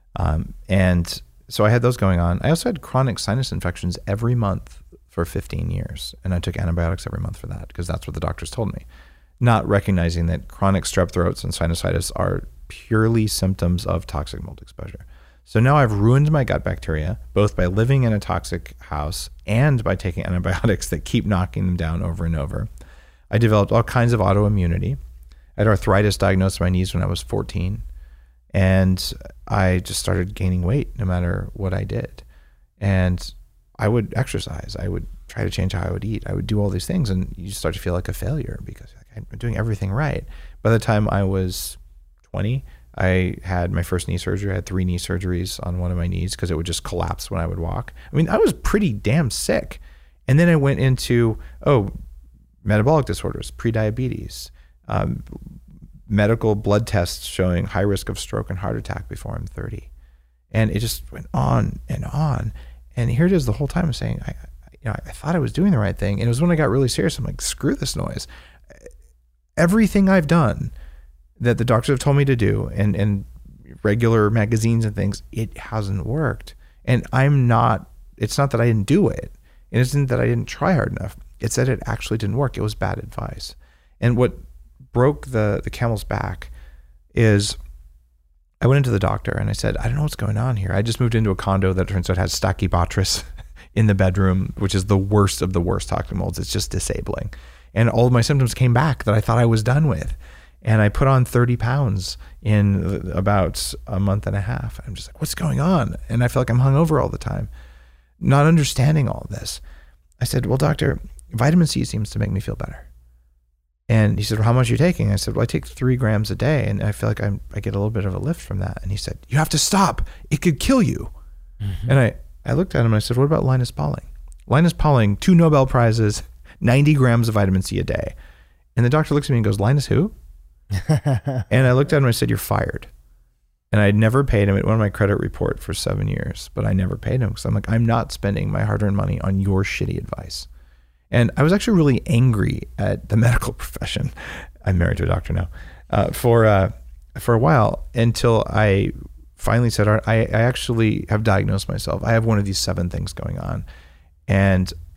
And so I had those going on. I also had chronic sinus infections every month for 15 years. And I took antibiotics every month for that because that's what the doctors told me. Not recognizing that chronic strep throats and sinusitis are purely symptoms of toxic mold exposure. So now I've ruined my gut bacteria, both by living in a toxic house and by taking antibiotics that keep knocking them down over and over. I developed all kinds of autoimmunity. I had arthritis diagnosed in my knees when I was 14. And I just started gaining weight no matter what I did. And I would exercise. I would try to change how I would eat. I would do all these things. And you start to feel like a failure because I'm doing everything right. By the time I was 20, I had my first knee surgery. I had 3 knee surgeries on one of my knees because it would just collapse when I would walk. I mean, I was pretty damn sick. And then I went into, metabolic disorders, prediabetes, medical blood tests showing high risk of stroke and heart attack before I'm 30. And it just went on and on. And here it is the whole time I'm saying, I thought I was doing the right thing. And it was when I got really serious, I'm like, screw this noise. Everything I've done that the doctors have told me to do and regular magazines and things, it hasn't worked. And it's not that I didn't do it. It isn't that I didn't try hard enough. It's that it actually didn't work. It was bad advice. And what broke the camel's back is I went into the doctor and I said, I don't know what's going on here. I just moved into a condo that turns out has Stachybotrys in the bedroom, which is the worst of the worst toxic molds. It's just disabling. And all of my symptoms came back that I thought I was done with. And I put on 30 pounds in about a month and a half. I'm just like, what's going on? And I feel like I'm hungover all the time, not understanding all of this. I said, well, doctor, vitamin C seems to make me feel better. And he said, well, how much are you taking? I said, well, I take 3 grams a day. And I feel like I get a little bit of a lift from that. And he said, you have to stop. It could kill you. Mm-hmm. And I looked at him and I said, what about Linus Pauling? Linus Pauling, 2 Nobel Prizes, 90 grams of vitamin C a day. And the doctor looks at me and goes, Linus who? And I looked at him and I said, you're fired. And I'd never paid him. It went on my credit report for 7 years, but I never paid him because I'm like, I'm not spending my hard-earned money on your shitty advice. And I was actually really angry at the medical profession. I'm married to a doctor now, for a while, until I finally said, all right, I actually have diagnosed myself. I have one of these 7 things going on. And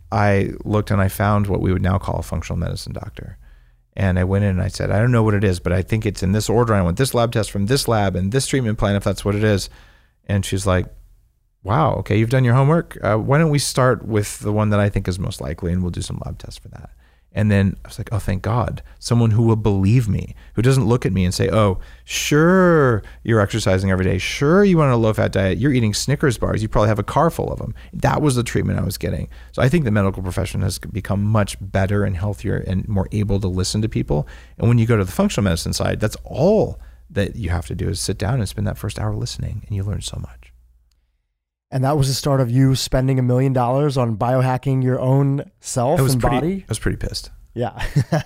I looked and I found what we would now call a functional medicine doctor. And I went in and I said, I don't know what it is, but I think it's in this order. I want this lab test from this lab and this treatment plan, if that's what it is. And she's like, wow, okay, you've done your homework. Why don't we start with the one that I think is most likely, and we'll do some lab tests for that. And then I was like, oh, thank God, someone who will believe me, who doesn't look at me and say, oh, sure, you're exercising every day. Sure, you want a low-fat diet. You're eating Snickers bars. You probably have a car full of them. That was the treatment I was getting. So I think the medical profession has become much better and healthier and more able to listen to people. And when you go to the functional medicine side, that's all that you have to do is sit down and spend that first hour listening, and you learn so much. And that was the start of you spending $1 million on biohacking your own self and body? I was pretty pissed. Yeah.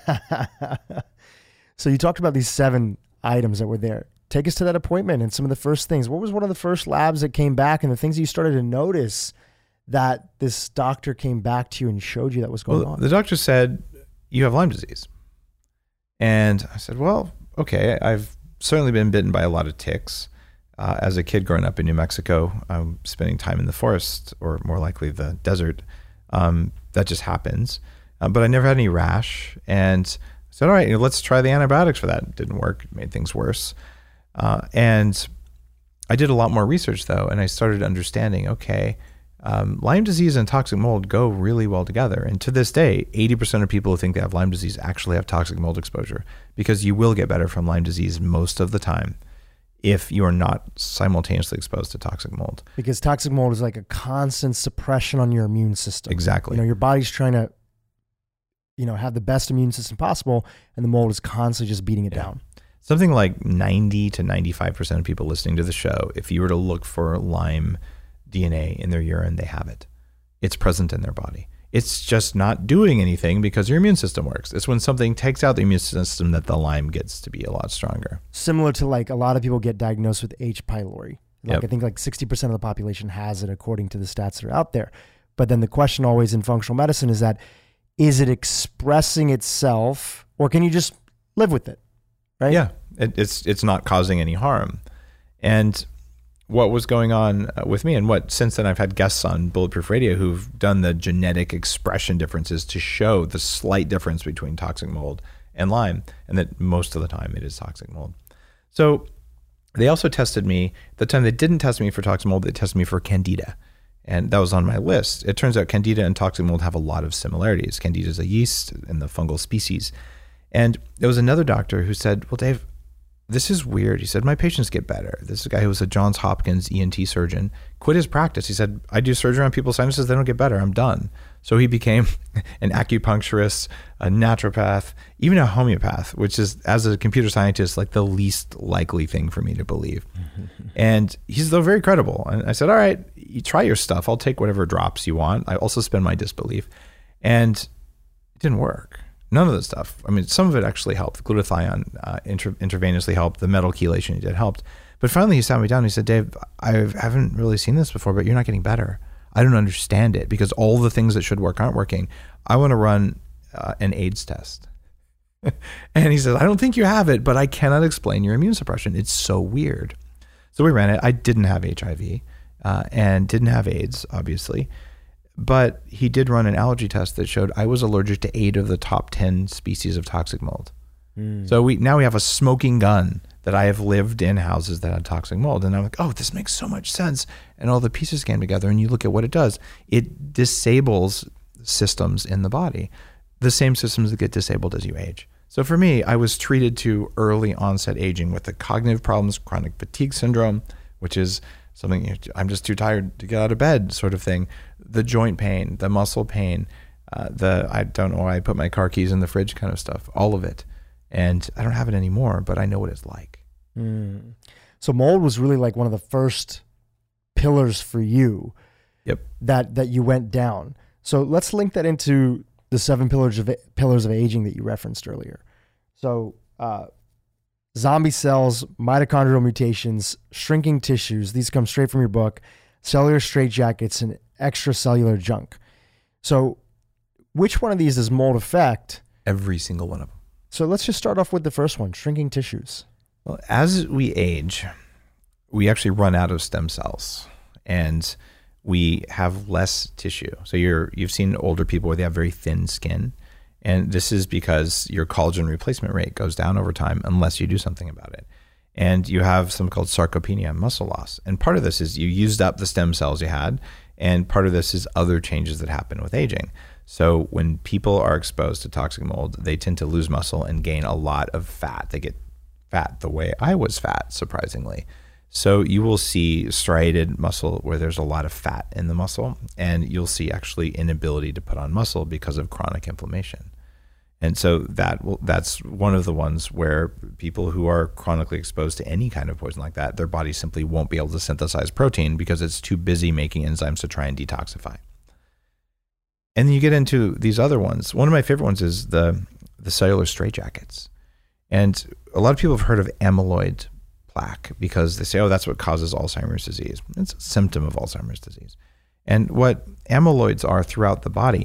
So you talked about these 7 items that were there. Take us to that appointment and some of the first things. What was one of the first labs that came back and the things you started to notice that this doctor came back to you and showed you that was going on? The doctor said, you have Lyme disease. And I said, well, okay, I've certainly been bitten by a lot of ticks. As a kid growing up in New Mexico, spending time in the forest, or more likely the desert, that just happens. But I never had any rash. And I said, all right, let's try the antibiotics for that. It didn't work. It made things worse. And I did a lot more research, though, and I started understanding, okay, Lyme disease and toxic mold go really well together. And to this day, 80% of people who think they have Lyme disease actually have toxic mold exposure, because you will get better from Lyme disease most of the time if you are not simultaneously exposed to toxic mold. Because toxic mold is like a constant suppression on your immune system. Exactly. Your body's trying to, have the best immune system possible, and the mold is constantly just beating it down. Something like 90 to 95% of people listening to the show, if you were to look for Lyme DNA in their urine, they have it. It's present in their body. It's just not doing anything because your immune system works. It's when something takes out the immune system that the Lyme gets to be a lot stronger. Similar to a lot of people get diagnosed with H. pylori. I think 60% of the population has it according to the stats that are out there. But then the question always in functional medicine is that, is it expressing itself, or can you just live with it? Right? Yeah, it's not causing any harm. And what was going on with me, and what since then I've had guests on Bulletproof Radio who've done the genetic expression differences to show the slight difference between toxic mold and Lyme, and that most of the time it is toxic mold. So they also tested me. The time they didn't test me for toxic mold, they tested me for Candida. And that was on my list. It turns out Candida and toxic mold have a lot of similarities. Candida is a yeast in the fungal species. And there was another doctor who said, well, Dave, this is weird. He said, my patients get better. This is a guy who was a Johns Hopkins ENT surgeon, quit his practice. He said, I do surgery on people's sinuses. They don't get better. I'm done. So he became an acupuncturist, a naturopath, even a homeopath, which is, as a computer scientist, like the least likely thing for me to believe. And he's though very credible. And I said, all right, you try your stuff. I'll take whatever drops you want. I also suspend my disbelief. And it didn't work. None of the stuff. I mean, some of it actually helped. Glutathione intravenously helped. The metal chelation he did helped. But finally he sat me down and he said, Dave, I haven't really seen this before, but you're not getting better. I don't understand it because all the things that should work aren't working. I want to run an AIDS test. And he said, I don't think you have it, but I cannot explain your immune suppression. It's so weird. So we ran it. I didn't have HIV and didn't have AIDS, obviously. But he did run an allergy test that showed I was allergic to 8 of the top 10 species of toxic mold. So now we have a smoking gun that I have lived in houses that had toxic mold. And I'm like, oh, this makes so much sense. And all the pieces came together, and you look at what it does. It disables systems in the body, the same systems that get disabled as you age. So for me, I was treated to early onset aging with the cognitive problems, chronic fatigue syndrome, which is something I'm just too tired to get out of bed sort of thing, the joint pain, the muscle pain, I don't know why I put my car keys in the fridge kind of stuff, all of it. And I don't have it anymore, but I know what it's like. So mold was really like one of the first pillars for you. Yep. That you went down. So let's link that into the 7 pillars of aging that you referenced earlier. So zombie cells, mitochondrial mutations, shrinking tissues, these come straight from your book, cellular straitjackets, and extracellular junk. So which one of these does mold affect? Every single one of them. So let's just start off with the first one, shrinking tissues. Well, as we age, we actually run out of stem cells. And we have less tissue. So you've seen older people where they have very thin skin. And this is because your collagen replacement rate goes down over time unless you do something about it. And you have something called sarcopenia, muscle loss. And part of this is you used up the stem cells you had, and part of this is other changes that happen with aging. So when people are exposed to toxic mold, they tend to lose muscle and gain a lot of fat. They get fat the way I was fat, surprisingly. So you will see striated muscle where there's a lot of fat in the muscle, and you'll see actually inability to put on muscle because of chronic inflammation. And so that's one of the ones where people who are chronically exposed to any kind of poison like that, their body simply won't be able to synthesize protein because it's too busy making enzymes to try and detoxify. And then you get into these other ones. One of my favorite ones is the cellular straitjackets. And a lot of people have heard of amyloid plaque because they say, oh, that's what causes Alzheimer's disease. It's a symptom of Alzheimer's disease. And what amyloids are throughout the body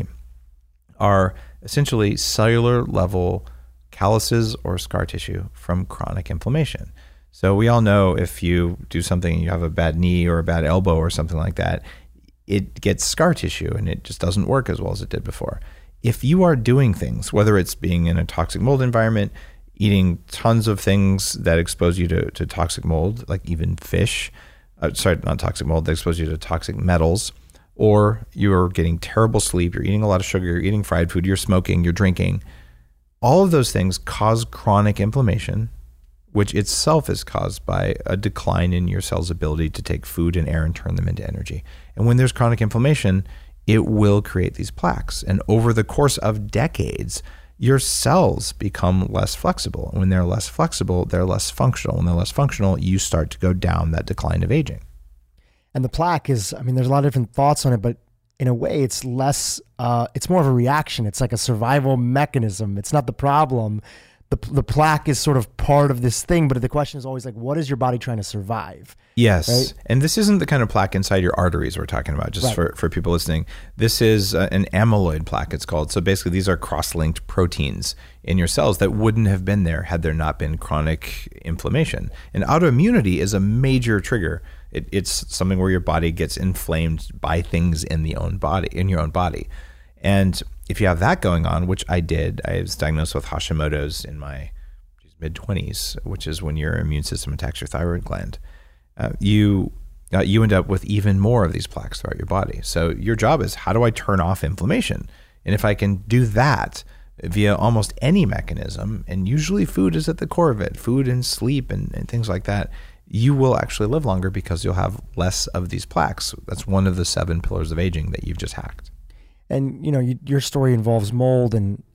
are essentially cellular level calluses or scar tissue from chronic inflammation. So we all know if you do something, you have a bad knee or a bad elbow or something like that, it gets scar tissue and it just doesn't work as well as it did before. If you are doing things, whether it's being in a toxic mold environment, eating tons of things that expose you to toxic mold, like even fish, not toxic mold, that expose you to toxic metals, or you're getting terrible sleep, you're eating a lot of sugar, you're eating fried food, you're smoking, you're drinking, all of those things cause chronic inflammation, which itself is caused by a decline in your cell's ability to take food and air and turn them into energy. And when there's chronic inflammation, it will create these plaques. And over the course of decades, your cells become less flexible. And when they're less flexible, they're less functional. When they're less functional, you start to go down that decline of aging. And the plaque is, there's a lot of different thoughts on it, but in a way it's less, it's more of a reaction. It's like a survival mechanism. It's not the problem. The plaque is sort of part of this thing, but the question is always like, what is your body trying to survive? Yes. Right? And this isn't the kind of plaque inside your arteries we're talking about, just right. for people listening. This is an amyloid plaque, it's called. So basically these are cross-linked proteins in your cells that wouldn't have been there had there not been chronic inflammation. And autoimmunity is a major trigger. It's something where your body gets inflamed by things in your own body. And if you have that going on, which I did, I was diagnosed with Hashimoto's in my mid-20s, which is when your immune system attacks your thyroid gland. You end up with even more of these plaques throughout your body. So your job is, how do I turn off inflammation? And if I can do that via almost any mechanism, and usually food is at the core of it, food and sleep and things like that, you will actually live longer because you'll have less of these plaques. That's one of the 7 pillars of aging that you've just hacked. And your story involves mold,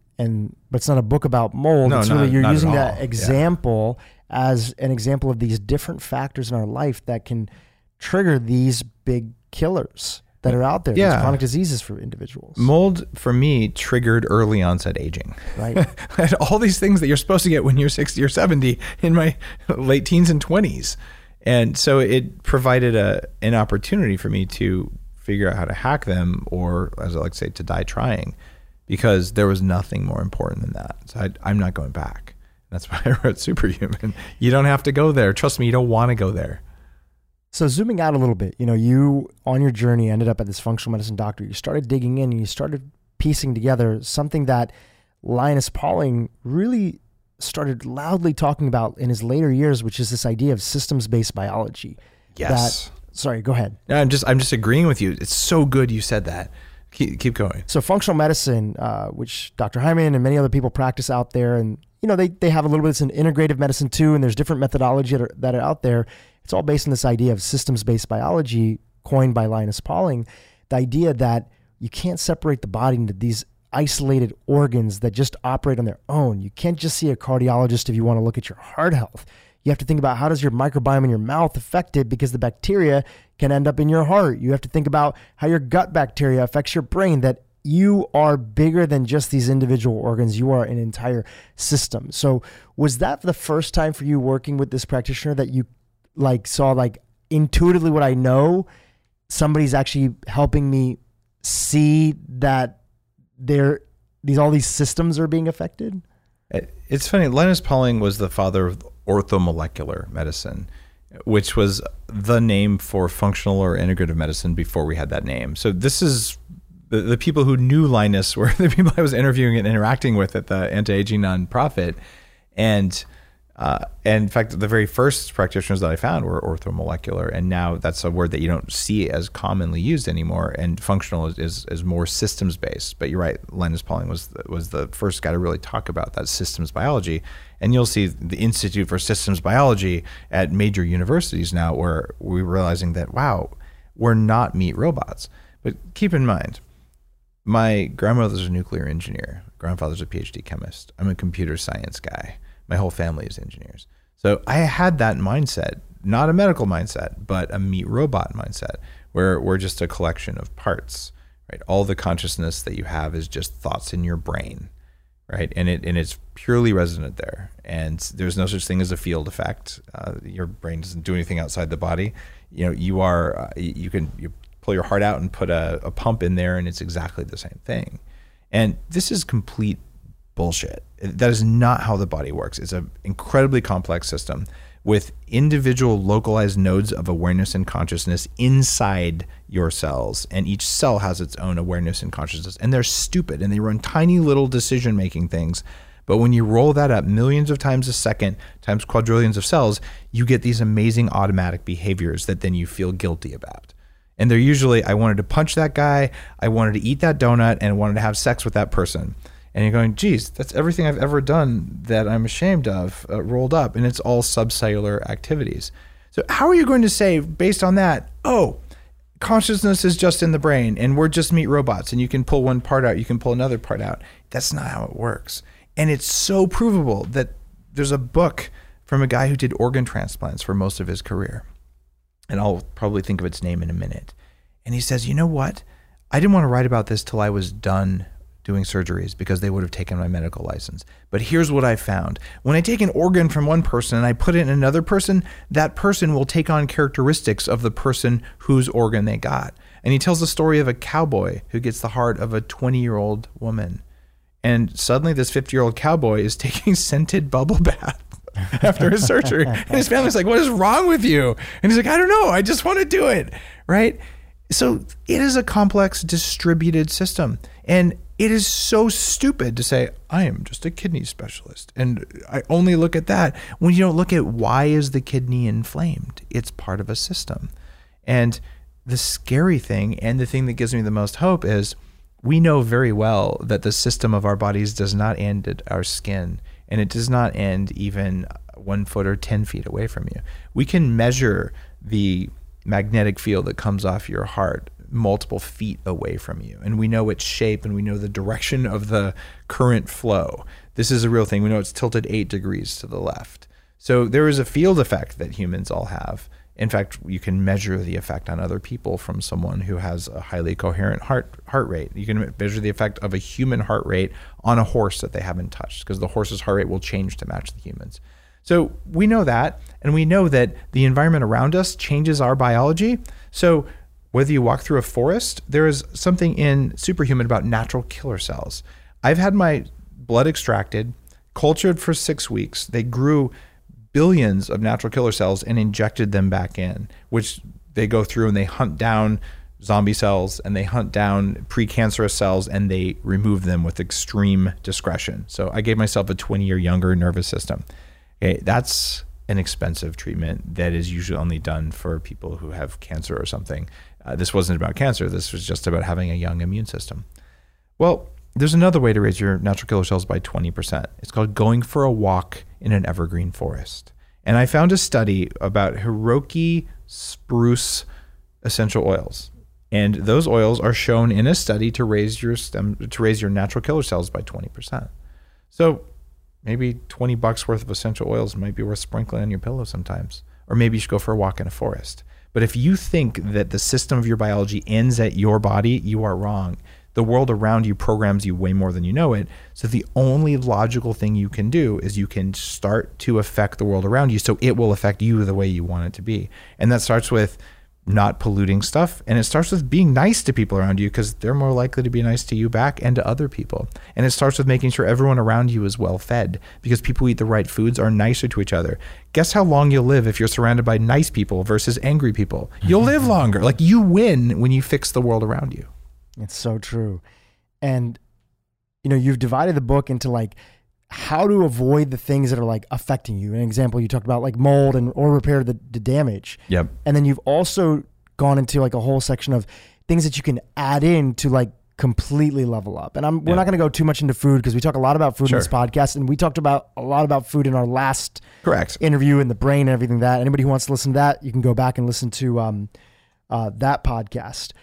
but it's not a book about mold. No, it's really you're not using that example as an example of these different factors in our life that can trigger these big killers that are out there. These chronic diseases for individuals. Mold for me triggered early onset aging. Right. All these things that you're supposed to get when you're 60 or 70 in my late teens and 20s. And so it provided an opportunity for me to figure out how to hack them, or as I like to say, to die trying, because there was nothing more important than that. So I'm not going back. That's why I wrote Superhuman. You don't have to go there. Trust me, you don't want to go there. So zooming out a little bit, you on your journey ended up at this functional medicine doctor. You started digging in and you started piecing together something that Linus Pauling really started loudly talking about in his later years, which is this idea of systems-based biology. Yes. Sorry, go ahead. No, I'm just agreeing with you. It's so good you said that. Keep going. So functional medicine, which Dr. Hyman and many other people practice out there, and they have a little bit of an integrative medicine too, and there's different methodology that are out there. It's all based on this idea of systems-based biology coined by Linus Pauling, the idea that you can't separate the body into these isolated organs that just operate on their own. You can't just see a cardiologist if you want to look at your heart health. You have to think about, how does your microbiome in your mouth affect it, because the bacteria can end up in your heart. You have to think about how your gut bacteria affects your brain, that you are bigger than just these individual organs. You are an entire system. So was that the first time for you working with this practitioner that you saw intuitively what I know, somebody's actually helping me see that all these systems are being affected? It's funny. Linus Pauling was the father of orthomolecular medicine. which was the name for functional or integrative medicine before we had that name. So this is the people who knew Linus were the people I was interviewing and interacting with at the anti-aging nonprofit. And in fact, the very first practitioners that I found were orthomolecular, and now that's a word that you don't see as commonly used anymore. And functional is more systems based. But you're right, Linus Pauling was the first guy to really talk about that systems biology. And you'll see the Institute for Systems Biology at major universities now, where we're realizing that wow, we're not meat robots. But keep in mind, my grandmother's a nuclear engineer. Grandfather's a PhD chemist. I'm a computer science guy. My whole family is engineers. So I had that mindset, not a medical mindset, but a meat robot mindset, where we're just a collection of parts, right? All the consciousness that you have is just thoughts in your brain, right? And it's purely resonant there. And there's no such thing as a field effect. Your brain doesn't do anything outside the body. You pull your heart out and put a pump in there, and it's exactly the same thing. And this is complete bullshit. That is not how the body works. It's an incredibly complex system with individual localized nodes of awareness and consciousness inside your cells. And each cell has its own awareness and consciousness. And they're stupid, and they run tiny little decision-making things. But when you roll that up millions of times a second times quadrillions of cells, you get these amazing automatic behaviors that then you feel guilty about. And they're usually, I wanted to punch that guy, I wanted to eat that donut, and I wanted to have sex with that person. And you're going, geez, that's everything I've ever done that I'm ashamed of, rolled up. And it's all subcellular activities. So how are you going to say, based on that, oh, consciousness is just in the brain and we're just meat robots and you can pull one part out, you can pull another part out? That's not how it works. And it's so provable that there's a book from a guy who did organ transplants for most of his career. And I'll probably think of its name in a minute. And he says, you know what? I didn't want to write about this till I was done doing surgeries because they would have taken my medical license. But here's what I found. When I take an organ from one person and I put it in another person, that person will take on characteristics of the person whose organ they got. And he tells the story of a cowboy who gets the heart of a 20-year-old woman. And suddenly this 50-year-old cowboy is taking scented bubble bath after his surgery. And his family's like, what is wrong with you? And he's like, I don't know. I just want to do it. Right? So it is a complex distributed system. And it is so stupid to say, I am just a kidney specialist and I only look at that, when you don't look at why is the kidney inflamed. It's part of a system. And the scary thing, and the thing that gives me the most hope, is we know very well that the system of our bodies does not end at our skin, and it does not end even 1 foot or 10 feet away from you. We can measure the magnetic field that comes off your heart multiple feet away from you. And we know its shape and we know the direction of the current flow. This is a real thing. We know it's tilted 8 degrees to the left. So there is a field effect that humans all have. In fact, you can measure the effect on other people from someone who has a highly coherent heart rate. You can measure the effect of a human heart rate on a horse that they haven't touched, because the horse's heart rate will change to match the human's. So we know that, and we know that the environment around us changes our biology. So whether you walk through a forest, there is something in Superhuman about natural killer cells. I've had my blood extracted, cultured for 6 weeks. They grew billions of natural killer cells and injected them back in, which they go through and they hunt down zombie cells and they hunt down precancerous cells and they remove them with extreme discretion. So I gave myself a 20 or younger nervous system. Okay, that's an expensive treatment that is usually only done for people who have cancer or something. This wasn't about cancer. This was just about having a young immune system. Well, there's another way to raise your natural killer cells by 20%. It's called going for a walk in an evergreen forest. And I found a study about Hiroki spruce essential oils. And those oils are shown in a study to raise your natural killer cells by 20%. So maybe $20 worth of essential oils might be worth sprinkling on your pillow sometimes. Or maybe you should go for a walk in a forest. But if you think that the system of your biology ends at your body, you are wrong. The world around you programs you way more than you know it. So the only logical thing you can do is you can start to affect the world around you so it will affect you the way you want it to be. And that starts with not polluting stuff. And it starts with being nice to people around you, because they're more likely to be nice to you back and to other people. And it starts with making sure everyone around you is well fed, because people who eat the right foods are nicer to each other. Guess how long you'll live if you're surrounded by nice people versus angry people? You'll live longer. Like, you win when you fix the world around you. It's so true. And, you know, you've divided the book into like how to avoid the things that are like affecting you. An example, you talked about like mold or repair the damage. Yep. And then you've also gone into like a whole section of things that you can add in to like completely level up. And we're not going to go too much into food, because we talk a lot about food in this podcast, and we talked a lot about food in our last interview in the brain and everything that. Anybody who wants to listen to that, you can go back and listen to that podcast.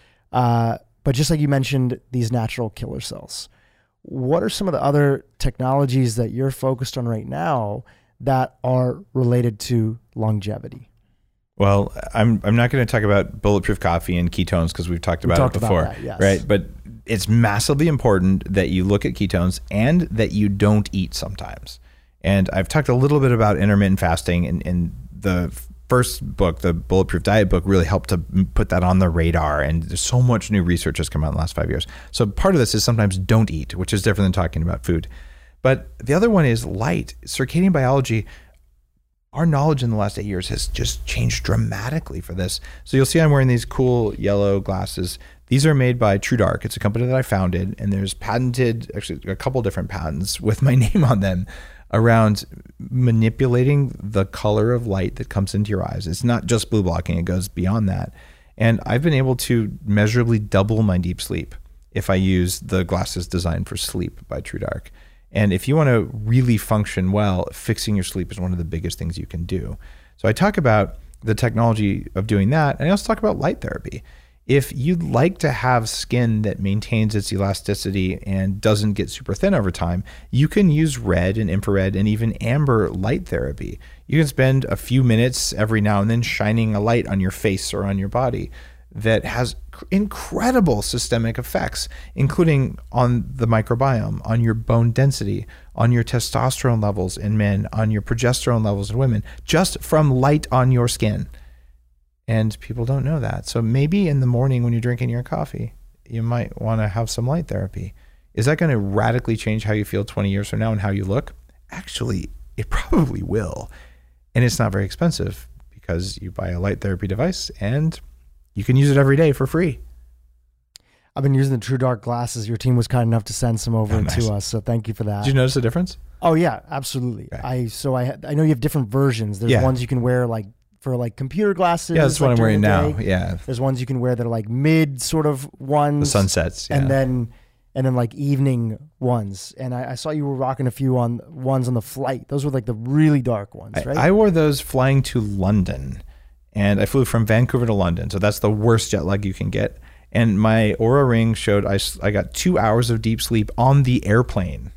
But just like you mentioned, these natural killer cells, what are some of the other technologies that you're focused on right now that are related to longevity? Well, I'm not going to talk about bulletproof coffee and ketones, because we've talked about it before, right? But it's massively important that you look at ketones and that you don't eat sometimes. And I've talked a little bit about intermittent fasting, and the first book, the Bulletproof Diet book, really helped to put that on the radar. And there's so much new research has come out in the last 5 years. So part of this is sometimes don't eat, which is different than talking about food. But the other one is light. Circadian biology. Our knowledge in the last 8 years has just changed dramatically for this. So you'll see I'm wearing these cool yellow glasses. These are made by TrueDark. It's a company that I founded, and there's patented, actually a couple different patents with my name on them, around manipulating the color of light that comes into your eyes. It's not just blue blocking, it goes beyond that. And I've been able to measurably double my deep sleep if I use the glasses designed for sleep by TrueDark. And if you want to really function well, fixing your sleep is one of the biggest things you can do. So I talk about the technology of doing that, and I also talk about light therapy. If you'd like to have skin that maintains its elasticity and doesn't get super thin over time, you can use red and infrared and even amber light therapy. You can spend a few minutes every now and then shining a light on your face or on your body that has incredible systemic effects, including on the microbiome, on your bone density, on your testosterone levels in men, on your progesterone levels in women, just from light on your skin. And people don't know that. So maybe in the morning when you're drinking your coffee, you might want to have some light therapy. Is that going to radically change how you feel 20 years from now and how you look? Actually, it probably will. And it's not very expensive, because you buy a light therapy device and you can use it every day for free. I've been using the TrueDark glasses. Your team was kind enough to send some over to us, so thank you for that. Did you notice the difference? Oh yeah, absolutely. Okay. I know you have different versions. There's ones you can wear like for like computer glasses. Yeah, that's what I'm wearing now. Yeah. There's ones you can wear that are like mid sort of ones. The sunsets. Yeah. And then like evening ones. And I saw you were rocking a few ones on the flight. Those were like the really dark ones, right? I wore those flying to London, and I flew from Vancouver to London. So that's the worst jet lag you can get. And my Oura Ring showed I got 2 hours of deep sleep on the airplane,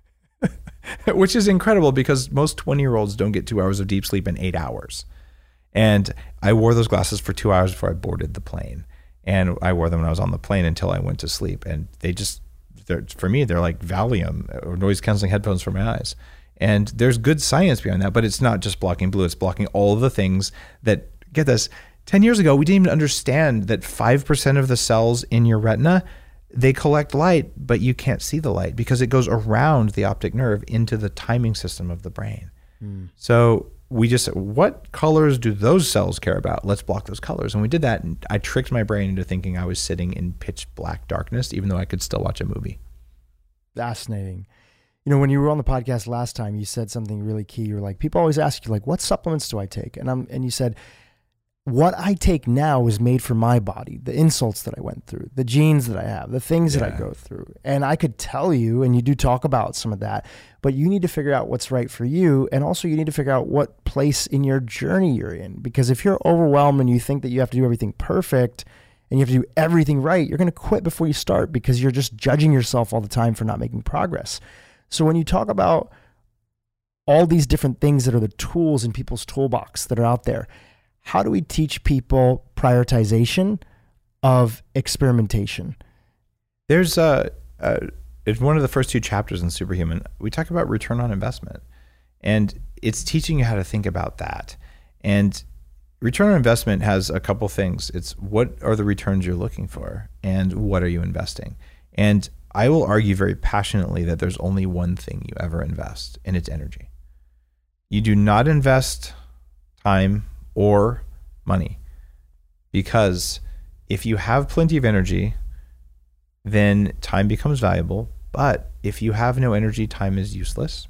which is incredible, because most 20-year-olds don't get 2 hours of deep sleep in 8 hours. And I wore those glasses for 2 hours before I boarded the plane. And I wore them when I was on the plane until I went to sleep. And for me, they're like Valium or noise canceling headphones for my eyes. And there's good science behind that, but it's not just blocking blue. It's blocking all of the things that, get this, 10 years ago, we didn't even understand that 5% of the cells in your retina, they collect light, but you can't see the light because it goes around the optic nerve into the timing system of the brain. So we just said, what colors do those cells care about? Let's block those colors. And we did that, and I tricked my brain into thinking I was sitting in pitch black darkness, even though I could still watch a movie. Fascinating. You know, when you were on the podcast last time, you said something really key. You were like, people always ask you, like, what supplements do I take? And you said, what I take now is made for my body, the insults that I went through, the genes that I have, the things that I go through. And I could tell you, and you do talk about some of that, but you need to figure out what's right for you. And also you need to figure out what place in your journey you're in. Because if you're overwhelmed and you think that you have to do everything perfect and you have to do everything right, you're going to quit before you start, because you're just judging yourself all the time for not making progress. So when you talk about all these different things that are the tools in people's toolbox that are out there, how do we teach people prioritization of experimentation? There's it's one of the first 2 chapters in Superhuman. We talk about return on investment, and it's teaching you how to think about that. And return on investment has a couple things. It's what are the returns you're looking for and what are you investing? And I will argue very passionately that there's only one thing you ever invest, and it's energy. You do not invest time or money, because if you have plenty of energy, then time becomes valuable. But if you have no energy, time is useless.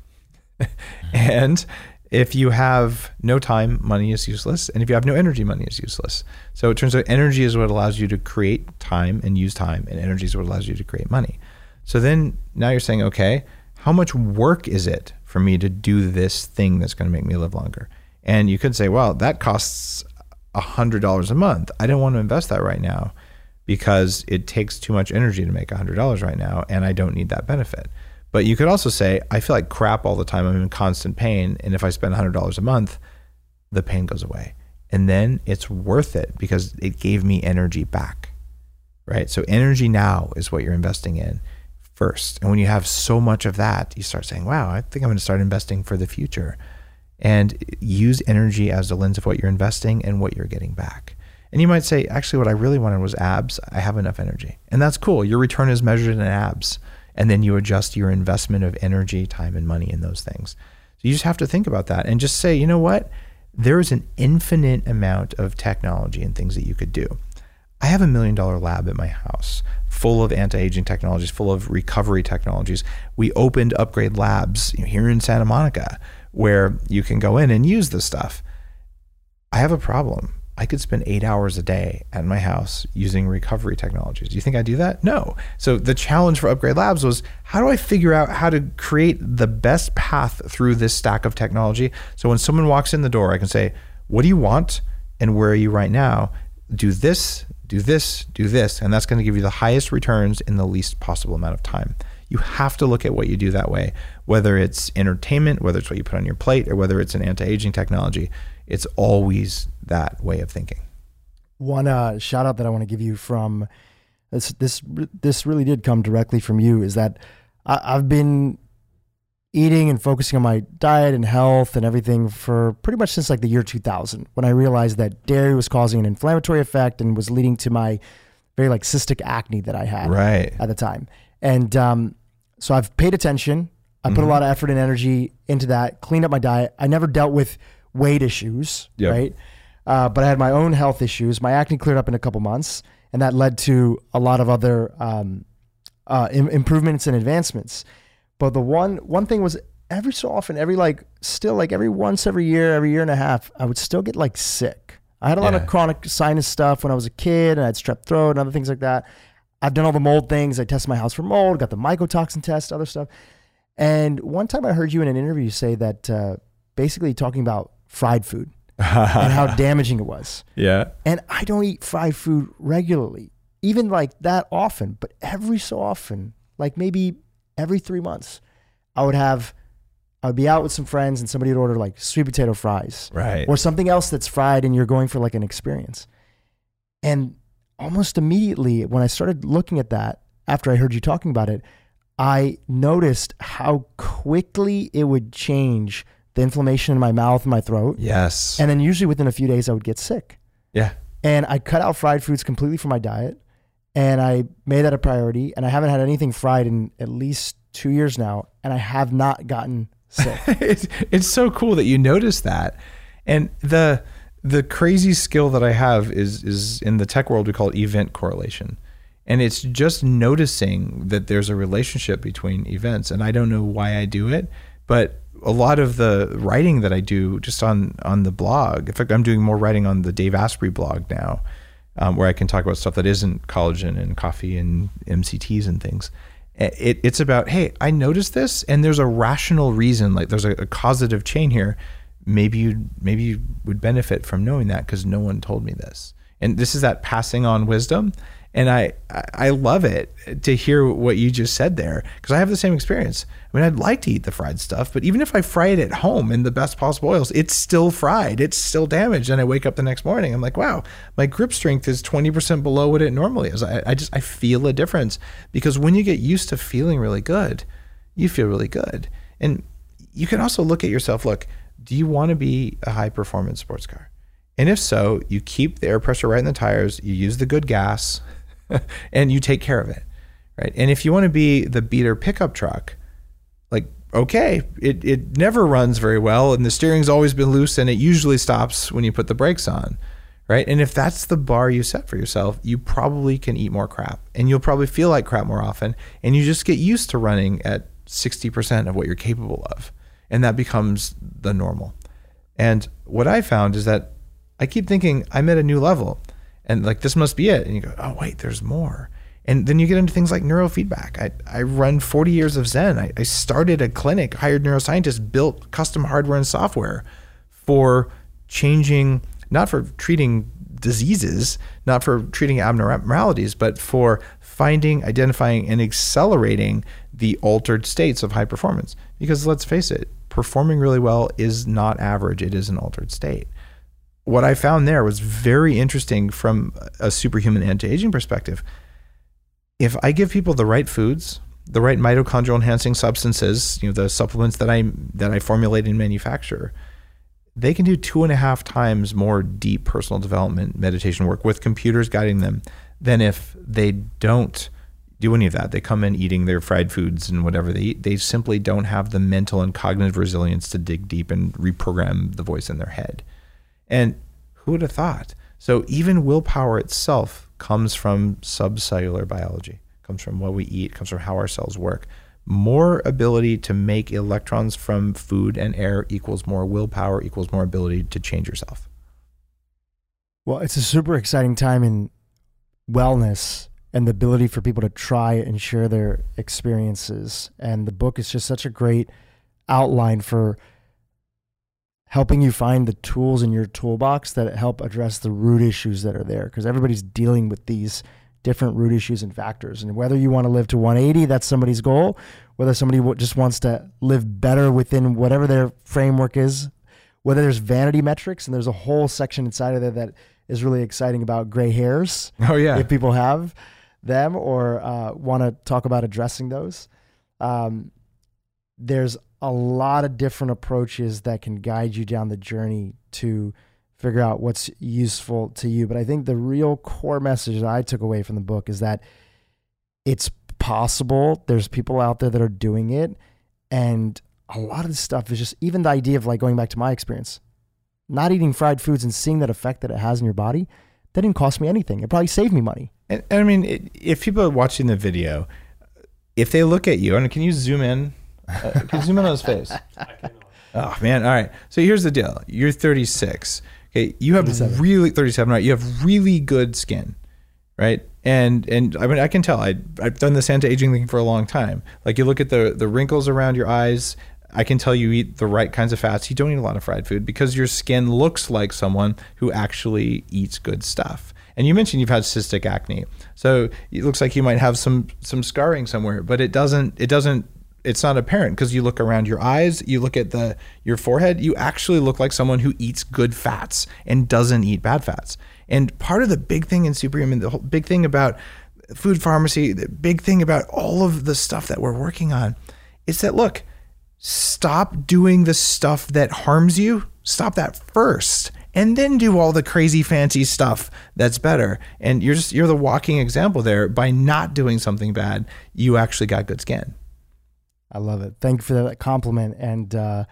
And if you have no time, money is useless. And if you have no energy, money is useless. So it turns out energy is what allows you to create time and use time, and energy is what allows you to create money. So then now you're saying, okay, how much work is it for me to do this thing that's going to make me live longer? And you could say, well, that costs $100 a month. I don't want to invest that right now because it takes too much energy to make $100 right now, and I don't need that benefit. But you could also say, I feel like crap all the time. I'm in constant pain. And if I spend $100 a month, the pain goes away. And then it's worth it because it gave me energy back, right? So energy now is what you're investing in first. And when you have so much of that, you start saying, wow, I think I'm going to start investing for the future. And use energy as the lens of what you're investing and what you're getting back. And you might say, actually, what I really wanted was abs. I have enough energy. And that's cool. Your return is measured in abs. And then you adjust your investment of energy, time, and money in those things. So you just have to think about that and just say, you know what? There is an infinite amount of technology and things that you could do. I have $1 million lab at my house full of anti-aging technologies, full of recovery technologies. We opened Upgrade Labs here in Santa Monica where you can go in and use this stuff. I have a problem. I could spend 8 hours a day at my house using recovery technologies. Do you think I do that? No. So the challenge for Upgrade Labs was, how do I figure out how to create the best path through this stack of technology? So when someone walks in the door, I can say, what do you want? And where are you right now? Do this, do this, do this. And that's going to give you the highest returns in the least possible amount of time. You have to look at what you do that way, whether it's entertainment, whether it's what you put on your plate, or whether it's an anti-aging technology. It's always that way of thinking. One shout out that I want to give you from this really did come directly from you, is that I've been eating and focusing on my diet and health and everything for pretty much since like the year 2000, when I realized that dairy was causing an inflammatory effect and was leading to my very like cystic acne that I had at the time. And so I've paid attention. I put a lot of effort and energy into that, cleaned up my diet. I never dealt with weight issues, right? But I had my own health issues. My acne cleared up in a couple months, and that led to a lot of other improvements and advancements. But the one thing was, every so often, every once every year and a half, I would still get like sick. I had a lot of chronic sinus stuff when I was a kid, and I had strep throat and other things like that. I've done all the mold things. I tested my house for mold, got the mycotoxin test, other stuff. And one time I heard you in an interview say that basically talking about fried food and how damaging it was. Yeah. And I don't eat fried food regularly, even like that often, but every so often, like maybe every 3 months, I would be out with some friends and somebody would order like sweet potato fries, or something else that's fried, and you're going for like an experience. And almost immediately when I started looking at that, after I heard you talking about it, I noticed how quickly it would change the inflammation in my mouth and my throat. Yes. And then usually within a few days I would get sick. Yeah. And I cut out fried foods completely from my diet, and I made that a priority, and I haven't had anything fried in at least 2 years now, and I have not gotten sick. It's so cool that you noticed that. And the crazy skill that I have is in the tech world, we call it event correlation. And it's just noticing that there's a relationship between events. And I don't know why I do it, but a lot of the writing that I do just on the blog, in fact, I'm doing more writing on the Dave Asprey blog now, where I can talk about stuff that isn't collagen and coffee and MCTs and things. It's about, hey, I noticed this, and there's a rational reason, like there's a causative chain here. Maybe you would benefit from knowing that because no one told me this. And this is that passing on wisdom. And I love it to hear what you just said there, because I have the same experience. I mean, I'd like to eat the fried stuff, but even if I fry it at home in the best possible oils, it's still fried, it's still damaged. And I wake up the next morning, I'm like, wow, my grip strength is 20% below what it normally is. I feel a difference, because when you get used to feeling really good, you feel really good. And you can also look at yourself, look, do you want to be a high performance sports car? And if so, you keep the air pressure right in the tires, you use the good gas, and you take care of it, right? And if you want to be the beater pickup truck, like, okay, it never runs very well, and the steering's always been loose, and it usually stops when you put the brakes on, right? And if that's the bar you set for yourself, you probably can eat more crap, and you'll probably feel like crap more often, and you just get used to running at 60% of what you're capable of, and that becomes the normal. And what I found is that I keep thinking I'm at a new level and like, this must be it. And you go, oh wait, there's more. And then you get into things like neurofeedback. I run 40 years of Zen. I started a clinic, hired neuroscientists, built custom hardware and software for changing, not for treating diseases, not for treating abnormalities, but for finding, identifying, and accelerating the altered states of high performance. Because let's face it, performing really well is not average. It is an altered state. What I found there was very interesting from a superhuman anti-aging perspective. If I give people the right foods, the right mitochondrial enhancing substances, the supplements that I formulate and manufacture, they can do 2.5 times more deep personal development meditation work with computers guiding them than if they don't do any of that. They come in eating their fried foods and whatever they eat. They simply don't have the mental and cognitive resilience to dig deep and reprogram the voice in their head. And who would have thought? So even willpower itself comes from subcellular biology, comes from what we eat, comes from how our cells work. More ability to make electrons from food and air equals more willpower equals more ability to change yourself. Well, it's a super exciting time in wellness and the ability for people to try and share their experiences. And the book is just such a great outline for helping you find the tools in your toolbox that help address the root issues that are there, because everybody's dealing with these different root issues and factors. And whether you want to live to 180, that's somebody's goal. Whether somebody just wants to live better within whatever their framework is, whether there's vanity metrics, and there's a whole section inside of there that is really exciting about gray hairs. Oh yeah. If people have them or want to talk about addressing those. There's a lot of different approaches that can guide you down the journey to figure out what's useful to you. But I think the real core message that I took away from the book is that it's possible. There's people out there that are doing it. And a lot of this stuff is just, even the idea of like going back to my experience, not eating fried foods and seeing that effect that it has in your body, that didn't cost me anything. It probably saved me money. And I mean, if people are watching the video, if they look at you, and can you zoom in? Can you zoom in on his face? Oh man. All right. So here's the deal. You're 36. Okay. You have 37, right? You have really good skin, right? And I mean, I can tell I've done this anti-aging thing for a long time. Like you look at the wrinkles around your eyes, I can tell you eat the right kinds of fats. You don't eat a lot of fried food because your skin looks like someone who actually eats good stuff. And you mentioned you've had cystic acne. So it looks like you might have some scarring somewhere, but it's not apparent because you look around your eyes, you look at your forehead, you actually look like someone who eats good fats and doesn't eat bad fats. And part of the big thing in Superhuman, the whole big thing about food pharmacy, the big thing about all of the stuff that we're working on is that, look, stop doing the stuff that harms you. Stop that first. And then do all the crazy fancy stuff that's better. And you're the walking example there. By not doing something bad, you actually got good skin. I love it. Thank you for that compliment. And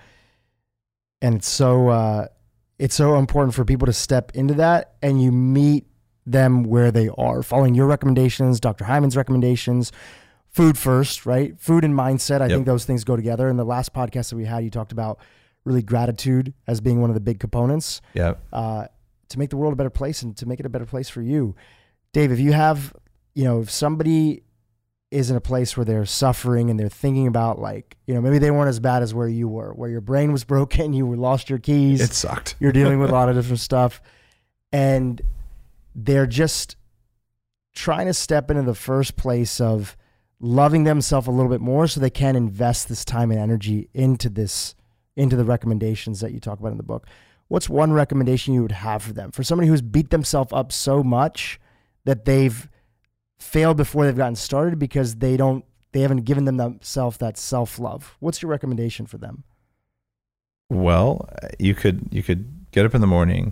it's so important for people to step into that, and you meet them where they are, following your recommendations, Dr. Hyman's recommendations. Food first, right? Food and mindset. I think those things go together. In the last podcast that we had, you talked about really gratitude as being one of the big components. Yeah. To make the world a better place and to make it a better place for you. Dave, if you have, if somebody is in a place where they're suffering and they're thinking about maybe they weren't as bad as where you were, where your brain was broken, you lost your keys. It sucked. You're dealing with a lot of different stuff. And they're just trying to step into the first place of loving themselves a little bit more so they can invest this time and energy into the recommendations that you talk about in the book. What's one recommendation you would have for them? For somebody who's beat themselves up so much that they've failed before they've gotten started because they haven't given themselves that self-love. What's your recommendation for them? Well, you could get up in the morning,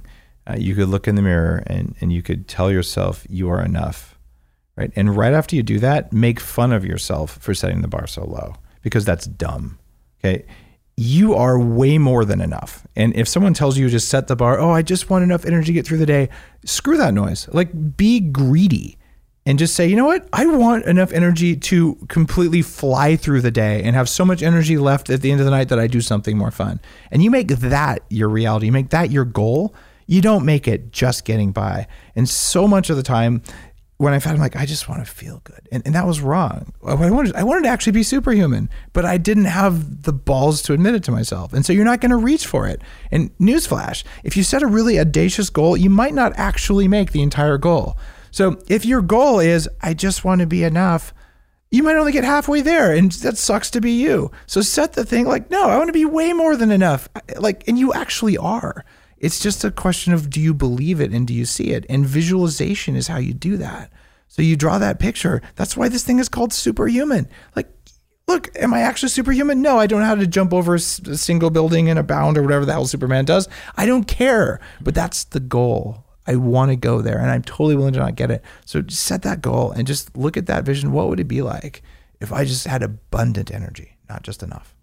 you could look in the mirror and you could tell yourself you are enough, right? And right after you do that, make fun of yourself for setting the bar so low, because that's dumb, okay? You are way more than enough. And if someone tells you just set the bar, oh, I just want enough energy to get through the day, screw that noise. Like, be greedy and just say, you know what? I want enough energy to completely fly through the day and have so much energy left at the end of the night that I do something more fun. And you make that your reality, you make that your goal. You don't make it just getting by. And so much of the time when I found, I'm like, I just want to feel good. And that was wrong. I wanted to actually be superhuman, but I didn't have the balls to admit it to myself. And so you're not going to reach for it. And newsflash, if you set a really audacious goal, you might not actually make the entire goal. So if your goal is, I just want to be enough, you might only get halfway there, and that sucks to be you. So set the thing like, no, I want to be way more than enough. And you actually are. It's just a question of, do you believe it and do you see it? And visualization is how you do that. So you draw that picture. That's why this thing is called superhuman. Like, look, am I actually superhuman? No, I don't know how to jump over a single building in a bound or whatever the hell Superman does. I don't care. But that's the goal. I want to go there, and I'm totally willing to not get it. So just set that goal and just look at that vision. What would it be like if I just had abundant energy, not just enough?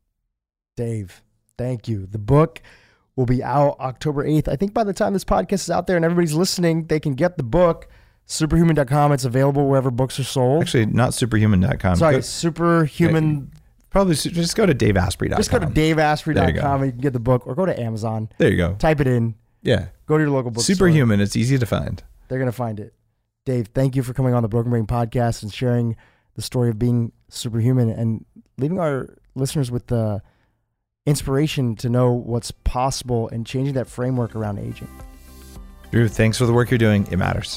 Dave, thank you. The book will be out October 8th. I think by the time this podcast is out there and everybody's listening, they can get the book, superhuman.com. It's available wherever books are sold. Actually, not superhuman.com. Sorry, superhuman. Probably just go to daveasprey.com. Just go to daveasprey.com and you can get the book, or go to Amazon. There you go. Type it in. Yeah. Go to your local bookstore. Superhuman. It's easy to find. They're going to find it. Dave, thank you for coming on the Broken Brain podcast and sharing the story of being superhuman and leaving our listeners with the inspiration to know what's possible and changing that framework around aging. Drew, thanks for the work you're doing. It matters.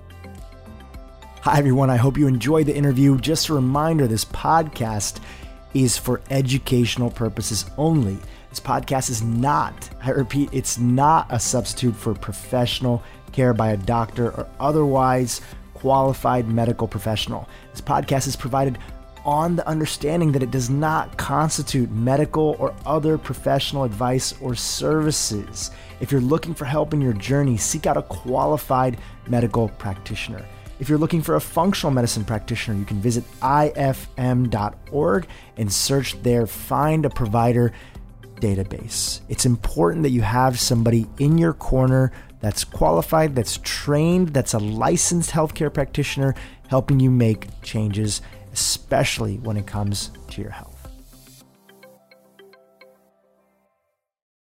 Hi, everyone. I hope you enjoyed the interview. Just a reminder, this podcast is for educational purposes only. This podcast is not, I repeat, it's not a substitute for professional care by a doctor or otherwise qualified medical professional. This podcast is provided on the understanding that it does not constitute medical or other professional advice or services. If you're looking for help in your journey, seek out a qualified medical practitioner. If you're looking for a functional medicine practitioner, you can visit ifm.org and search their Find a Provider database. It's important that you have somebody in your corner that's qualified, that's trained, that's a licensed healthcare practitioner helping you make changes, especially when it comes to your health.